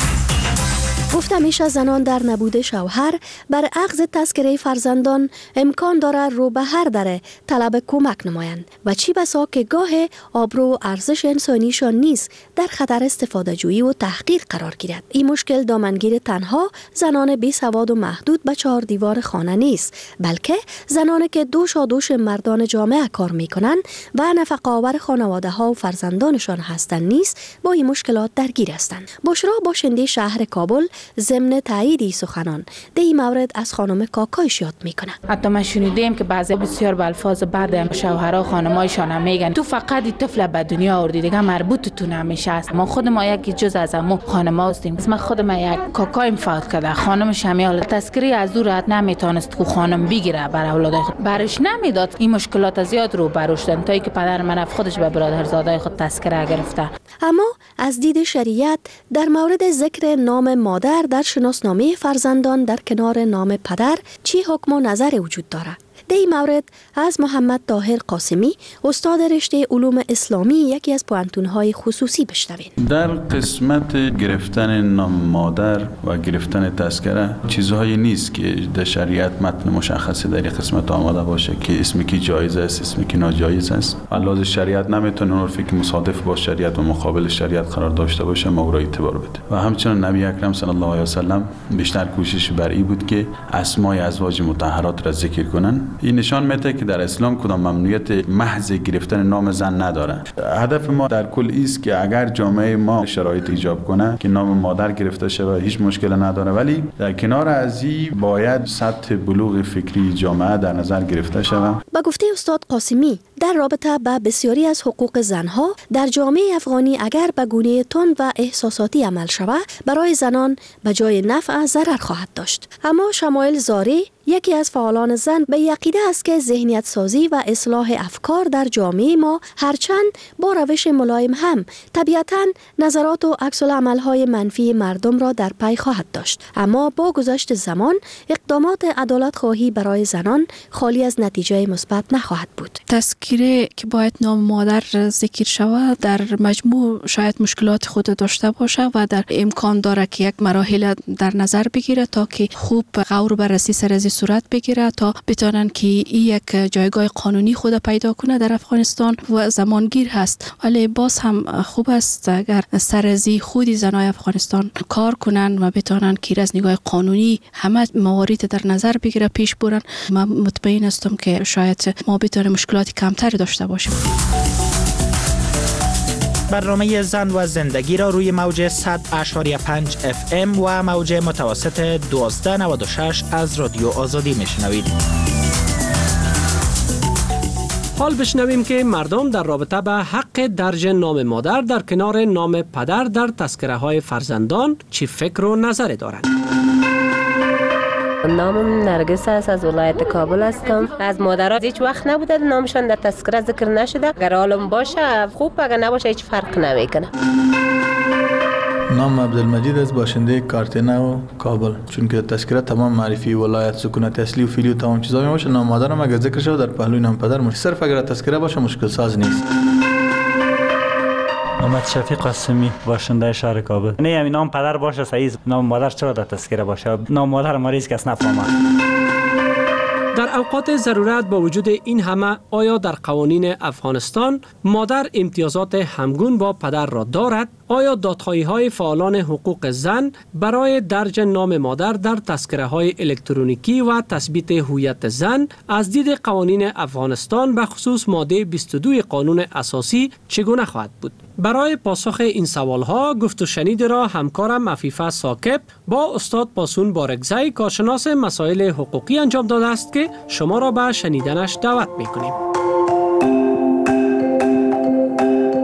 گفته میشه زنان در نبود شوهر بر اخذ تذکره فرزندان امکان داره رو به هر دره طلب کمک نمایند و چی بسا که گاه آبرو و ارزش انسانیشان نیز در خطر استفاده جویی و تحقیر قرار گیرد. این مشکل دامنگیر تنها زنان بی سواد و محدود به چهار دیوار خانه نیست، بلکه زنانی که دوش و دوش مردان جامعه کار میکنند و نفقه آور خانواده ها و فرزندانشان هستند نیز با این مشکلات درگیر هستند. بشرا باشنده شهر کابل ضمن تایید سخنان در این مورد از خانم کاکایش یاد میکنه. حتی من شنیدم که بعضی بسیار به الفاظ بعد شوهرها خانمایشان میگن تو فقط این طفل به دنیا آوردی، دیگه مربوط تو نمیشه است. ما خود ما یک جز از امو خانما هستیم. اسم خود ما یک کاکایم فوت کرده، خانم شمیال تذکری از دور رد نمیتونست کو خانم بگیره بر اولاد برش نمیداد. این مشکلات زیاد رو بروش دادن تا اینکه پدر من خودش به برادرزاده خود تذکره گرفته. اما از دید شریعت در مورد ذکر نام مادر در شناسنامه فرزندان در کنار نام پدر چی حکم و نظر وجود داره؟ در این مورد از محمد طاهر قاسمی استاد رشته علوم اسلامی یکی از پوانتون‌های خصوصی بشنویم. در قسمت گرفتن نام مادر و گرفتن تذکره چیزهایی نیست که در شریعت متن مشخصی در این قسمت آماده باشه که اسمی که جایز است، اسمی که ناجایز است. علاوه شریعت نمیتونه عرفی که مصادف با شریعت و مقابل شریعت قرار داشته باشه مورد اعتبار بده. و همچنین نبی اکرم صلی الله علیه و سلم بیشتر کوشش بر این بود که اسمای ازواج مطهرات را ذکر کنن. این نشان میده که در اسلام کدام ممنوعیت محض گرفتن نام زن نداره. هدف ما در کل است که اگر جامعه ما شرایط ایجاب کنه که نام مادر گرفته شود هیچ مشکل نداره، ولی در کنار از این باید سطح بلوغ فکری جامعه در نظر گرفته شود. با گفته استاد قاسمی در رابطه با بسیاری از حقوق زنها در جامعه افغانی اگر به گونه تند و احساساتی عمل شود برای زنان به جای نفع ضرر خواهد داشت. اما شمایل زاری یکی از فعالان زن به عقیده است که ذهنیت سازی و اصلاح افکار در جامعه ما هرچند با روش ملایم هم طبیعتاً نظرات و عکس العمل‌های منفی مردم را در پی خواهد داشت، اما با گذشت زمان اقدامات عدالت خواهی برای زنان خالی از نتیجه مثبت نخواهد بود. تذکره که باید نام مادر ذکر شود در مجموع شاید مشکلات خود داشته باشه و در امکان داره که یک مراحل در نظر بگیره تا که خوب غور و بررسی سر از صورت بگیره تا بتونن که این یک جایگاه قانونی خود پیدا کنه در افغانستان و زمانگیر هست، ولی باز هم خوب است اگر سر از خودی زنای افغانستان کار کنن و بتونن که از نگاه قانونی همه موارد در نظر بگیره پیش برن. من مطمئن هستم که شاید ما بتونیم مشکلات کمتر داشته باشیم. برنامه زن و زندگی را روی موج صد و پنج اف ام و موج متوسط دوازده نود و شش از رادیو آزادی میشنوید. حال بشنویم که مردم در رابطه به حق درج نام مادر در کنار نام پدر در تذکره های فرزندان چی فکر و نظر دارند. نامم نرگس است، از ولایت کابل هستم. از مادرها هیچ وقت نبوده نامشان در تذکره ذکر نشده. اگر عالم باشه خوب، اگر نباشه هیچ فرق نمیکنه. نام عبدالمجید از باشنده کارتنه و کابل، چون که تذکره تمام معرفی ولایت، سکونت اصلی و فعلی و تمام چیزا می باشه. نام مادرم اگر ذکر شود در پهلوی نام پدر میشه. صرف اگر تذکره باشه مشکل ساز نیست. محمد شفیق قاسمی باشنده شهر کابل. نه همین نام پدر باشه صحیح، نام مادر چرا در تذکره باشه؟ نام مادر مریض کس نفهمه. در اوقات ضرورت با وجود این همه آیا در قوانین افغانستان مادر امتیازات همگون با پدر را دارد؟ آیا دادخواهی‌های فعالان حقوق زن برای درج نام مادر در تذکره‌های الکترونیکی و تثبیت هویت زن از دید قوانین افغانستان به خصوص ماده بیست و دو قانون اساسی چگونه خواهد بود؟ برای پاسخ این سوالها گفت و شنید را همکارم عفیفه ساکب با استاد پاسون بارگزی کارشناس مسائل حقوقی انجام داده است که شما را به شنیدنش دعوت می‌کنیم.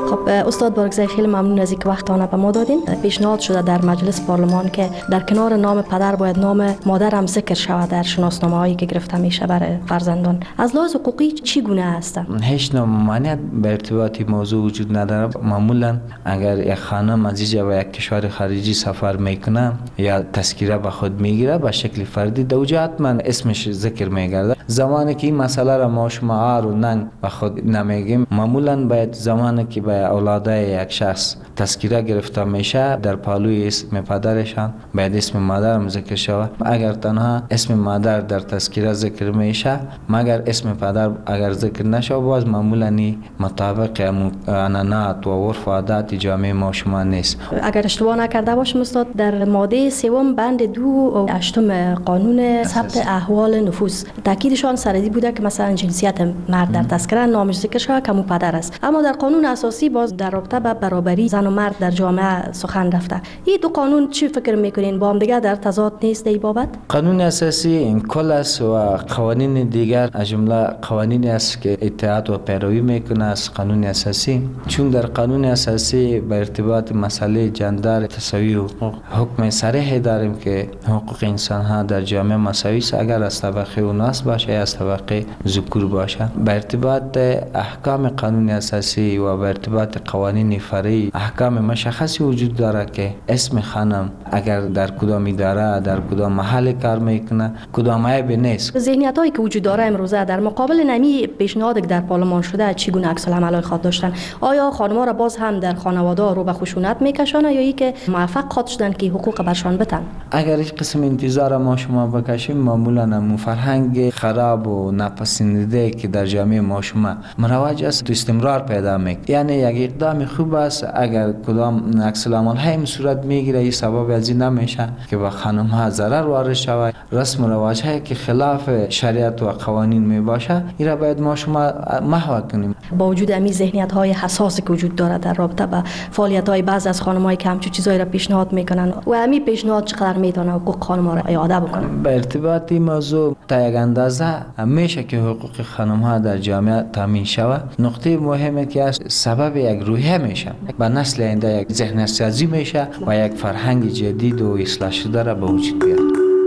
خب استاد بارگزای، خیلی ممنون از اینکه وقتانه به ما دادین. پیشنهاد شده در مجلس پارلمان که در کنار نام پدر باید نام مادر هم ذکر شود در شناسنامه هایی که گرفته میشه برای فرزندان. از لحاظ حقوقی چی گونه هست؟ هیچ نوع مانعی به ارتباطی موضوع وجود نداره. معمولا اگر یک خانم از اینجا و یک کشور خارجی سفر میکنه یا تذکره به خود میگیره به شکل فردی، دوجه حتما اسمش ذکر میگرده. زمانی که این مسئله را ما شما عار و ننگ به خود نمیگیم، معمولا باید زمانی که به اولادای یک شخص تذکره گرفته میشه در پالوی اسم پدرشان باید اسم مادر ذکر شود. اگر تنها اسم مادر در تذکره ذکر میشه مگر اسم پدر اگر ذکر نشه، باز معمولا مطابق عنعنات و عرف و عادات جامعه ما شما نیست. اگر اشتباه نکرده باشم استاد، در ماده سوم بند دو و هشتم قانون ثبت احوال نفوس تاکیدشان سردی بوده که مثلا جنسیت مرد در تذکره نامش ذکر شود که مو پدر است، اما در قانون اساسی باز در رابطه با برابری زن و مرد در جامعه سخن رفته. این دو قانون چی فکر میکنین با هم دیگه در تضاد نیست ای بابت؟ قانون اساسی این کل است و قوانین دیگر از جمله قوانینی است که اطاعت و پیروی میکنه از قانون اساسی، چون در قانون اساسی به ارتباط مسئله جندر تساوی حقوق حکم صریح داریم که حقوق انسان ها در جامعه مساوی است، اگر از طبقه اوناس باشه یا از طبقه ذکور باشه. به ارتباط احکام قانون اساسی و به ارتباط قوانین فرعی احکام مشخصی وجود داره که اسم خانم اگر در کدام اداره در کدام محل کار میکنه کدام عیب نیست. ذهنیت هایی که وجود داره امروزه در مقابل نمی پیشنهاد که در پارلمان شده چگونه عکس العمل خود داشتن؟ آیا خانم‌ها را باز هم در خانواده رو به خشونت میکشانه یا ای که موفق خود شدن که حقوق برشان بتن؟ اگر هیچ قسم انتظار ما شما بکشیم، معمولا هم فرهنگ خراب و ناپسندیده که در جامعه ما شما مروج است تو استمرار پیدا میکنه. یعنی یک اقدام خوب است اگر کدام عکس العمل های صورت میگیره، این سبب از این نمیشه که به خانم ها ضرر وارد شود. رسم و رواج هایی که خلاف شریعت و قوانین می باشه این را باید ما شما محو کنیم. با وجود امی ذهنیت های حساسی که وجود داره در رابطه با فعالیت های بعضی از خانم‌هایی که همچون چیزایی را پیشنهاد میکنن و امی پیشنهاد چقدر میتونه حقوق خانم‌ها را اعاده بکنه؟ به ارتباط این موضوع تا یک اندازه همیشه که حقوق خانم‌ها در جامعه تامین شود، نقطه مهمه که سبب یک روحیه میشه، به نسل آینده یک ذهن سازی میشه و یک فرهنگ جدید و اصلاح شده را به وجود بیاره.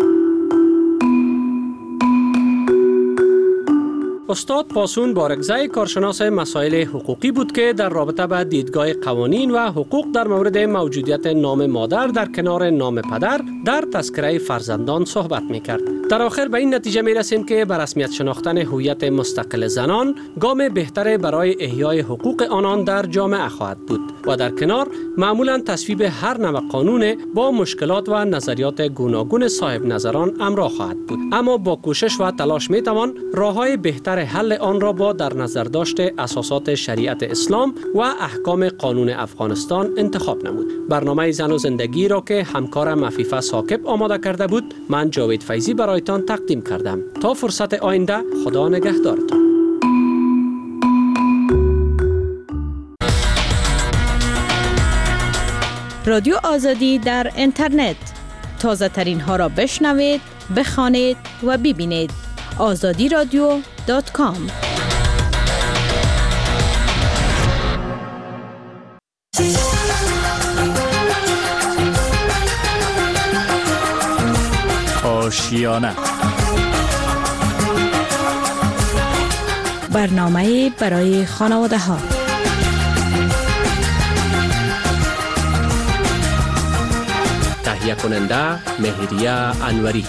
استاد پاسون بارگزای کارشناس مسائل حقوقی بود که در رابطه با دیدگاه قوانین و حقوق در مورد موجودیت نام مادر در کنار نام پدر در تذکره فرزندان صحبت میکرد. در آخر به این نتیجه می رسیم که به رسمیت شناختن هویت مستقل زنان گام بهتر برای احیای حقوق آنان در جامعه خواهد بود و در کنار معمولا تصویب هر نوع قانون با مشکلات و نظریات گوناگون صاحب نظران همراه خواهد بود، اما با کوشش و تلاش می توان راههای بهتر حل آن را با در نظر داشت اساسات شریعت اسلام و احکام قانون افغانستان انتخاب نمود. برنامه زن و زندگی را که همکارم عفیفه ثاقب آماده کرده بود، من جاوید فیضی برایتان تقدیم کردم. تا فرصت آینده، خدا نگهدارتان. رادیو آزادی در اینترنت، تازه ترین ها را بشنوید، بخوانید و ببینید. آزادی رادیو دات کام. آشیانه، برنامه برای خانواده ها. تهیه کننده مهریه انوری.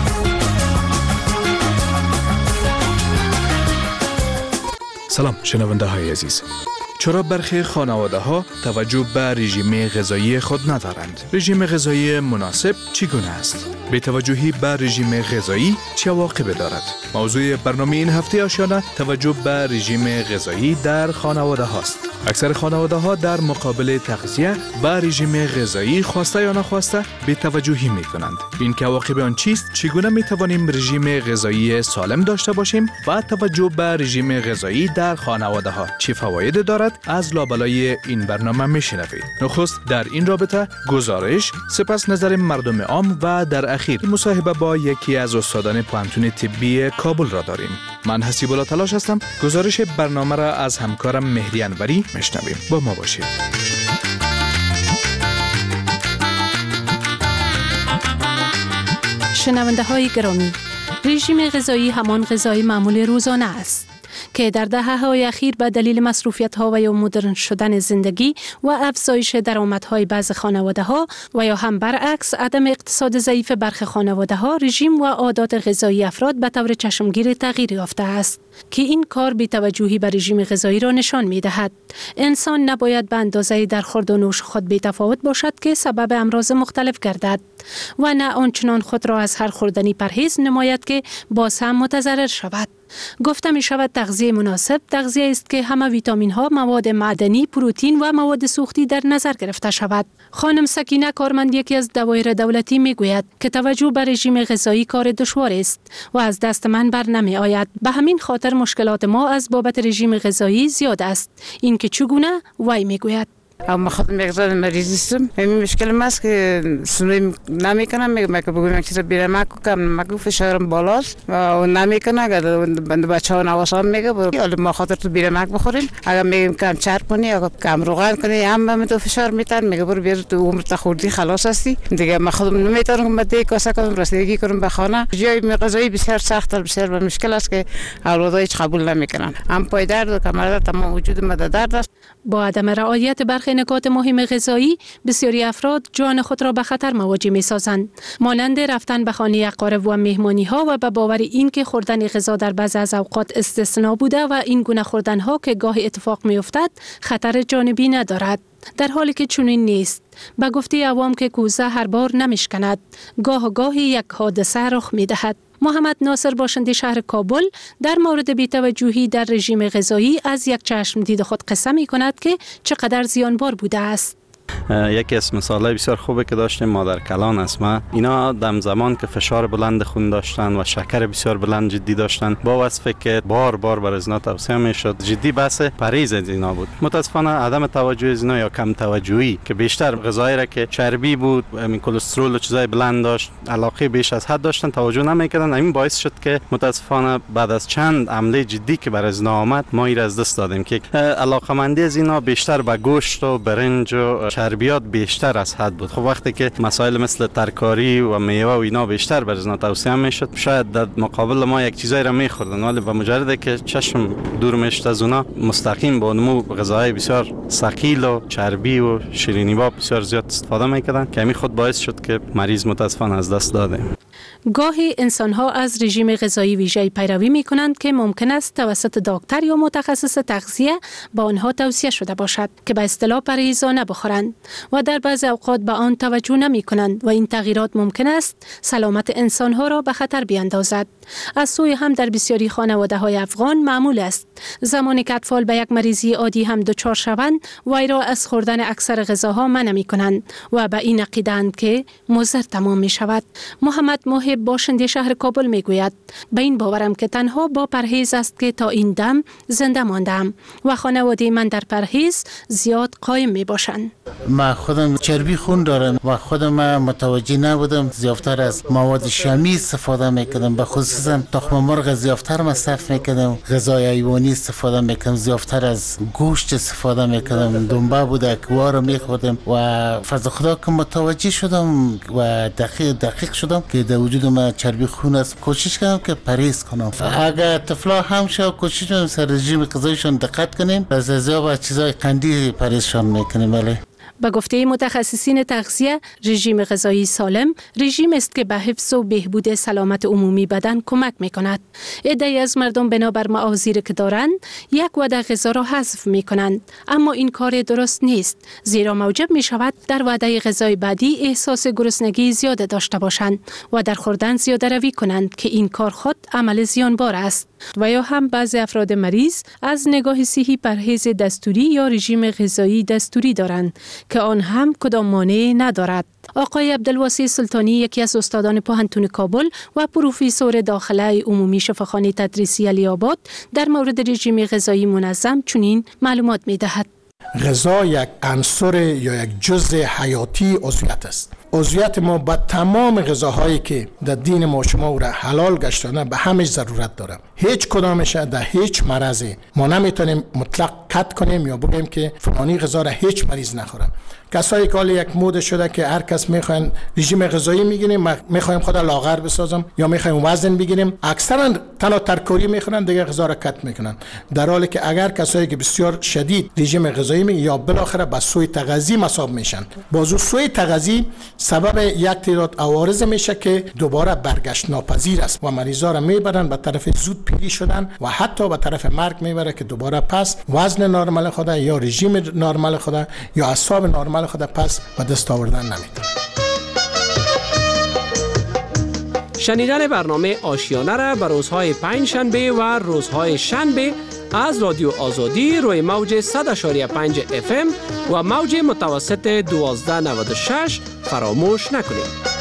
سلام شنونده های عزیز. چرا برخی خانواده ها توجه به رژیم غذایی خود ندارند؟ رژیم غذایی مناسب چگونه است؟ به توجهی به رژیم غذایی چه عواقبی دارد؟ موضوع برنامه این هفته آشیانه توجه به رژیم غذایی در خانواده هاست. اکثر خانواده ها در مقابل تغذیه و رژیم غذایی خواسته یا نخواسته به توجهی می کنند. این که عواقب آن چیست؟ چگونه می توانیم رژیم غذایی سالم داشته باشیم و توجه به رژیم غذایی در خانواده ها چه فواید دارد؟ از لابلای این برنامه میشنوید. نخست در این رابطه گزارش، سپس نظر مردم عام و در اخیر مصاحبه با یکی از استادان پوهنتون طبی کابل را داریم. من حسیب الله تلاش هستم. گزارش برنامه را از همکارم مهری انوری میشنویم. با ما باشید. شنونده های گرامی، رژیم غذایی همان غذای معمول روزانه است که در دهه‌های اخیر به دلیل مصروفیت‌ها و یا مدرن شدن زندگی و افزایش درآمدهای بعض خانواده‌ها و یا هم برعکس عدم اقتصاد ضعیف برخی خانواده‌ها، رژیم و عادات غذایی افراد به طور چشمگیر تغییر یافته است که این کار بی‌توجهی به رژیم غذایی را نشان می‌دهد. انسان نباید به اندازه در خورد و نوش خود بی‌تفاوت باشد که سبب امراض مختلف گردد و نه آنچنان خود را از هر خوردنی پرهیز نماید که باز هم متضرر شود. گفته می شود تغذیه مناسب تغذیه است که همه ویتامین ها، مواد معدنی، پروتئین و مواد سوختی در نظر گرفته شود. خانم سکینه کارمند یکی از دوایر دولتی می گوید که توجه به رژیم غذایی کار دشوار است و از دست من بر نمی آید. به همین خاطر مشکلات ما از بابت رژیم غذایی زیاد است. این که چگونه وی می گوید. اما خود مقدار مریضی استم. همین مشکل ماست که سنوی نمیکنم. میگم که بگویم چیزا بیرم کنم. مگو فشارم بالاست و نمیکنه. اگر بند بچه ها نواسام میگه برو ما خاطر تو بیرم بخوریم. اگر میگیم کم چرب کنی، اگر کم روغن کنی، هم به تو فشار میتن. میگه برو بیار تو عمر تا خوردی خلاص هستی. دیگه ما خودم نمیتونم مده کاسه کنم رسیدگی کنم به خانه. جای غذایی بسیار سخت و بسیار مشکل است که اولادها هیچ قبول نمیکنن. هم پای درد و کمر درد تمام وجود ما درد است. با عدم رعایت برخی نکات مهم غذایی، بسیاری افراد جان خود را به خطر مواجه می سازند، مانند رفتن به خانه اقارب و مهمانی ها و به باور این که خوردن غذا در بعضی از اوقات استثنا بوده و این گونه خوردن ها که گاهی اتفاق می افتد خطر جانبی ندارد، در حالی که چنین نیست. به گفته عوام که کوزه هر بار نمیشکند، گاه گاهی یک حادثه رخ می دهد. محمد ناصر باشنده شهر کابل در مورد بی‌توجهی در رژیم غذایی از یک چشم دید خود قصه می کند که چقدر زیانبار بوده است. یکی از مثالای بسیار خوبه که داشتیم مادر کلان اسما، اینا دم زمان که فشار بلند خون داشتن و شکر بسیار بلند جدی داشتن، با وصفه که بار بار بر از اینا توصیه میشد جدی بحث پریز از اینا بود. متاسفانه عدم توجه از اینا یا کم توجهی که بیشتر غذایی را که چربی بود، همین کلسترول و چیزای بلند داشت، علاقه بیش از حد داشتن، توجه نمیکردن. همین باعث شد که متاسفانه بعد از چند عمله جدی که بر از اینا آمد ما این از دست دادیم که علاقمندی از اینا بیشتر به گوشت و برنج و چربیات بیشتر از حد بود. خب وقتی که مسائل مثل ترکاری و میوه و اینا بیشتر بر اینا توصیه میشد، شاید در مقابل ما یک چیزایی را میخوردن، ولی به مجرد که چشم دور میشد از اونا، مستقیم با نمو غذاهای بسیار ثقیل و چربی و شیرینی با بسیار زیاد استفاده میکردن که همین خود باعث شد که مریض متاسفانه از دست داده. گاهی انسان‌ها از رژیم غذایی ویژه‌ای پیروی می‌کنند که ممکن است توسط دکتر یا متخصص تغذیه با آنها توصیه شده باشد که به اصطلاح پرهیزانه بخورند و در بعضی اوقات به آن توجه نمی‌کنند و این تغییرات ممکن است سلامت انسان‌ها را به خطر بیاندازد. از سوی هم در بسیاری خانواده‌های افغان معمول است زمانی که اطفال به یک مریضی عادی هم دچار شوند، وی را از خوردن اکثر غذاها منع می‌کنند و به این عقیده‌اند که مضر تمام می‌شود. محمد محب باشنده شهر کابل میگوید به این باورم که تنها با پرهیز است که تا این دم زنده ماندم و خانواده من در پرهیز زیاد قایم می باشند. من خودم چربی خون دارم و خودم متوجه نبودم، زیادتر از مواد شامی استفاده میکردم، به خصوصا تخم مرغ زیادتر مصرف میکردم، غذای حیوانی استفاده میکردم، زیادتر از گوشت استفاده میکردم، دنبه بوده کوار رو میخوردم و فضل خدا که متوجه شدم و دقیق دقیق شدم که در وجود من چربی خون است. کوشش کردم که پرهیز کنم. اگر طفلا هم شو کوشش کنیم سر رژیم غذایشون دقت کنیم، از غذا و چیزای قندی پرهیزشون میکنیم. ولی به گفته متخصصین تغذیه، رژیم غذایی سالم رژیم است که به حفظ و بهبود سلامت عمومی بدن کمک می‌کند. عده‌ای از مردم بنابر معاذیری که دارند یک وعده غذا را حذف می‌کنند، اما این کار درست نیست، زیرا موجب می‌شود در وعده غذای بعدی احساس گرسنگی زیاد داشته باشند و در خوردن زیاده روی کنند که این کار خود عمل زیانبار است. و یا هم بعضی افراد مریض از نگاه صحی پرهیز دستوری یا رژیم غذایی دستوری دارند که آن هم کدام مانع ندارد. آقای عبدالواسع سلطانی، یکی از استادان پوهنتون کابل و پروفسور داخله عمومی شفاخانه تدریسی علی‌آباد، در مورد رژیم غذایی منظم چنین معلومات می‌دهد. غذا یک عنصر یا یک جزء حیاتی عضویت است. عضویت ما به تمام غذاهایی که در دین ما شما او را حلال گشتانه به همش ضرورت داره. هیچ کدامش در هیچ مرضی ما نمیتونیم مطلق کت کنیم یا بگیم که فلانی غذا را هیچ مریض نخوره. کسایی که حالا یک مود شده که هر کس میخواین رژیم غذایی میگیریم، میخوایم خود لاغر بسازم یا میخوایم وزن بگیریم، اکثرا تنها ترکاری میخورن دیگه غذا را کت میکنن، در حالی که اگر کسایی که بسیار شدید رژیم غذایی میگیرن یا بالاخره به سوء تغذی مصاب میشن، بازو سوء تغذی سبب یک تعداد عوارض میشه که دوباره برگشت ناپذیر است و مریضا را میبرن به طرف زود پیری شدن و حتی به طرف مرگ میبره که دوباره پس وزن نرمال خود یا رژیم نرمال خود یا اعصاب نرمال خود پس به دست آوردن نمیتونه. شنیدن برنامه آشیانه را به روزهای پنج شنبه و روزهای شنبه از رادیو آزادی روی موج صد و پنج اف ام و موج متوسط دوازده نود و شش فراموش نکنید.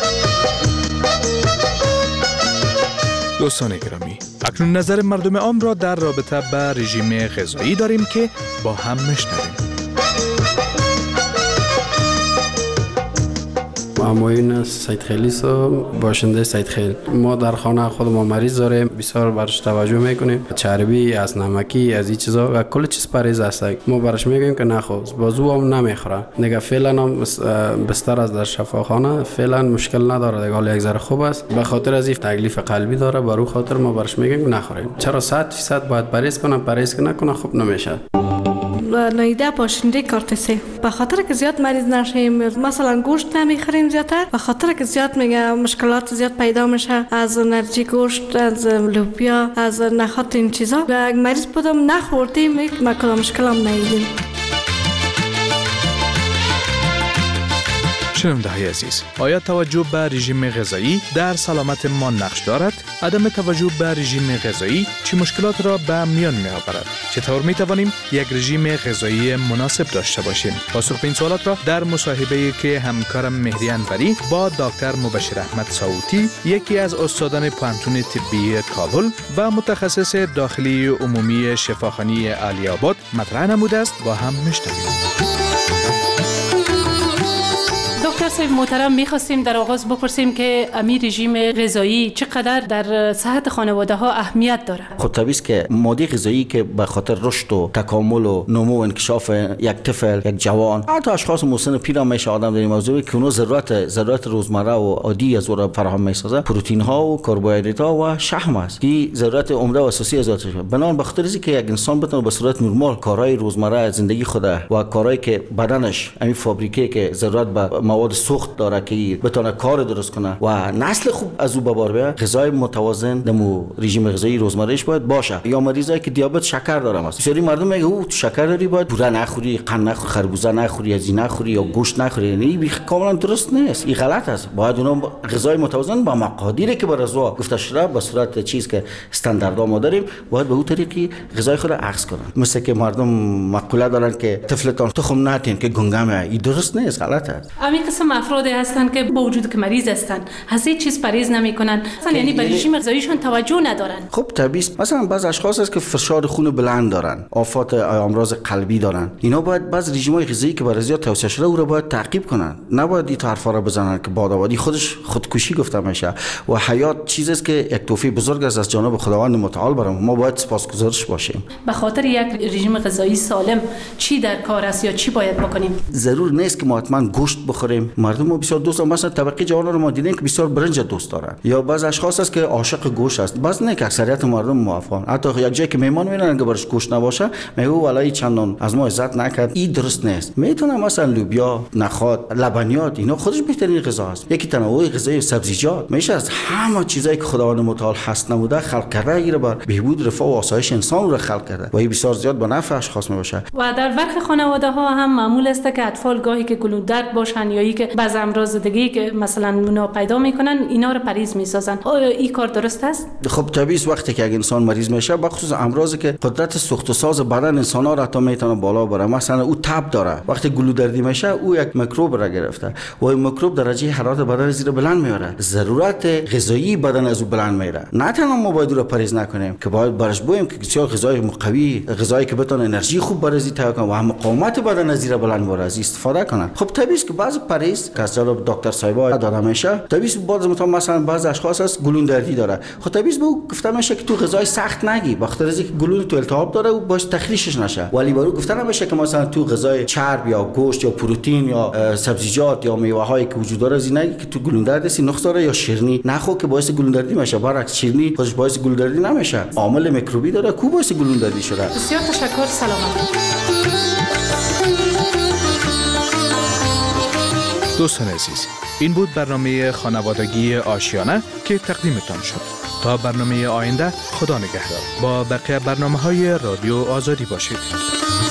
دوستان گرامی، اکنون نظر مردم عام را در رابطه با رژیم غذایی داریم که با هم میشنویم. معموین سید خیلی سو باشنده سید خیل، ما در خانه خود ما مریض داریم، بسیار برش توجه میکنیم، چربی از نمکی از این چیزا و کل چیز پرهیز است. ما برش میگیم که نخور، بازو هم نمیخوره دیگه. فعلا هم بستر از در شفاخانه فعلا مشکل نداره دیگه، حالا یک ذره خوب است. به خاطر از این تکلیف قلبی داره، برای خاطر ما برش میگیم نخوریم. چرا صد فیصد باید پرهیز کنه، پرهیز که نکنه خوب نمیشه. نایده باشنده کارتسه، به خاطر که زیاد مریض نشیم، مثلا گوشت نمیخوریم زیادتر، به خاطر که زیاد میگه مشکلات زیاد پیدا میشه از انرژی گوشت، از لوبیا، از نخات این چیزا. و مریض بودم نخوردیم یک مکلا مشکل هم نیدیم. شنونده های عزیز، آیا توجه به رژیم غذایی در سلامت ما نقش دارد؟ عدم توجه به رژیم غذایی چه مشکلات را به میان می آورد؟ چطور می توانیم یک رژیم غذایی مناسب داشته باشیم؟ پاسخ به این سوالات را در مصاحبه‌ای که همکارم مهری انوری با دکتر مبشر احمد صوتی، یکی از استادان پانتون طبی کابل و متخصص داخلی عمومی شفاخانه علی آباد مطرح نموده است با هم میشنویم. دکتر صاحب محترم، میخواستیم در آغاز بپرسیم که امی رژیم غذایی چقدر در صحت خانواده ها اهمیت داره؟ خود طبیعی است که ماده غذایی که به خاطر رشد و تکامل و نمو و انکشاف یک طفل، یک جوان، حتی اشخاص مسن پیر هم میشه آدم در این موضوع که اونو ضرورت ضرورت روزمره و عادی از اون فراهم میسازه، پروتئین ها و کربوهیدرات ها و شحم است که ضرورت عمده و اساسی از ذاتش. بنابراین به خاطر اینکه یک انسان بتونه به صورت نرمال کارهای روزمره زندگی خود و کارهایی که بدنش همین فابریکه که ضرورت به مواد سوخت داره که بتونه کار درست کنه و نسل خوب از او به بار بیاره، غذای متوازن دمو رژیم غذایی روزمرهش باید باشه. یا مریضایی که دیابت شکر دارن، بسیاری مردم میگه او شکر داری باید پوره نخوری، قند نخوری، خربوزه نخوری، از این نخوری یا گوشت نخوری. یعنی کاملا درست نیست، این غلط است. باید اونم غذای متوازن با مقادیری که بر ازوا گفته شده به صورت چیز که استانداردها ما داریم، باید به اون طریقی غذای خود عکس کنن. مثل که مردم مقوله دارن که طفلتان تخم نتین که گنگمه، این درست نیست، غلط است. همین قسم افرادی هستند که با وجود که مریض هستند از هیچ چیز پرهیز نمیکنن، مثلا یعنی به رژیم غذاییشون توجه ندارن. خب طبیعی است. مثلا بعض اشخاص هست که فشار خون بلند دارن، آفات امراض قلبی دارن، اینا باید بعض رژیم‌های غذایی که برای زیاد توصیه شده او رو باید تعقیب کنن. نباید این حرفا رو بزنن که بادآبادی خودش خودکشی گفته میشه و حیات چیزی است که یک توفیق بزرگ است از جانب خداوند متعال برام. ما باید سپاسگزارش باشیم. به خاطر یک رژیم غذایی سالم چی در کار است یا چی باید بکنیم؟ ضرور نیست که ما حتما گوشت بخوریم. مردم ما بسیار دوست دارن، مثلا طبقه جوانان رو ما دیدیم که بسیار برنج دوست دارن، یا بعض اشخاص هست که عاشق گوشت است. بعض نه که اکثریت مردم موافقن. حتی یک جایی که مهمان میرن که برش گوشت نباشه میگه والله چندان از ما عزت نکرد. این درست نیست. میتونه مثلا لوبیا، نخود، لبنیات اینا خودش بهترین غذا است. یکی تنوع غذایی، سبزیجات میشه از همه چیزایی که خداوند متعال هست نموده خلق کرده، ایره بر بهبود رفاه و آسایش انسان رو خلق کرده و این بسیار زیاد به نفع اشخاص میباشه. و در برخی خانواده ها هم معمول است که اطفال گاهی که گلودرد باشن یا ای که بعض امراض دیگه که مثلا اونا پیدا میکنن اینا رو پرهیز میسازن. آیا این کار درست است؟ خب طبیعی وقتی که یک انسان مریض میشه، بخصوص امراضی که قدرت سوخت و ساز بدن انسان ها را تا میتونه بالا بره، مثلا او تب داره، وقتی گلودردی میشه او یک میکروب را گرفته و این میکروب درجه حرارت بدن زیر بلند میاره، ضرورت غذایی بدن از او بلند میره. نه تنها ما باید رو پرهیز نکنیم که باید برش بویم که بسیار غذای قوی، غذایی که بتونه انرژی خوب برازی تهیه کنه و مقاومت بدن از زیر بلند بره از استفاده کنه. خب طبیعی است که بعض پرهیز نیست که از جانب دکتر صاحبا داده میشه. طبیعی بعض مثلا بعض اشخاص است گلون دردی داره، خب طبیعی به او گفته میشه که تو غذای سخت نگی بخاطر از اینکه گلون تو التهاب داره و باش تخلیشش نشه، ولی برو گفته نمیشه که مثلا تو غذای چرب یا گوشت یا پروتئین یا سبزیجات یا میوه هایی که وجود داره از نگی که تو گلون دردی نقص داره یا شیرینی نخو که باعث گلون دردی میشه. برعکس شیرینی خودش باعث گلون دردی نمیشه، عامل میکروبی داره کو باعث گلون دردی شده. بسیار تشکر. سلامت. دوستان عزیز، این بود برنامه خانوادگی آشیانه که تقدیمتان شد. تا برنامه آینده خدا نگهدار. با بقیه برنامه های رادیو آزادی باشید.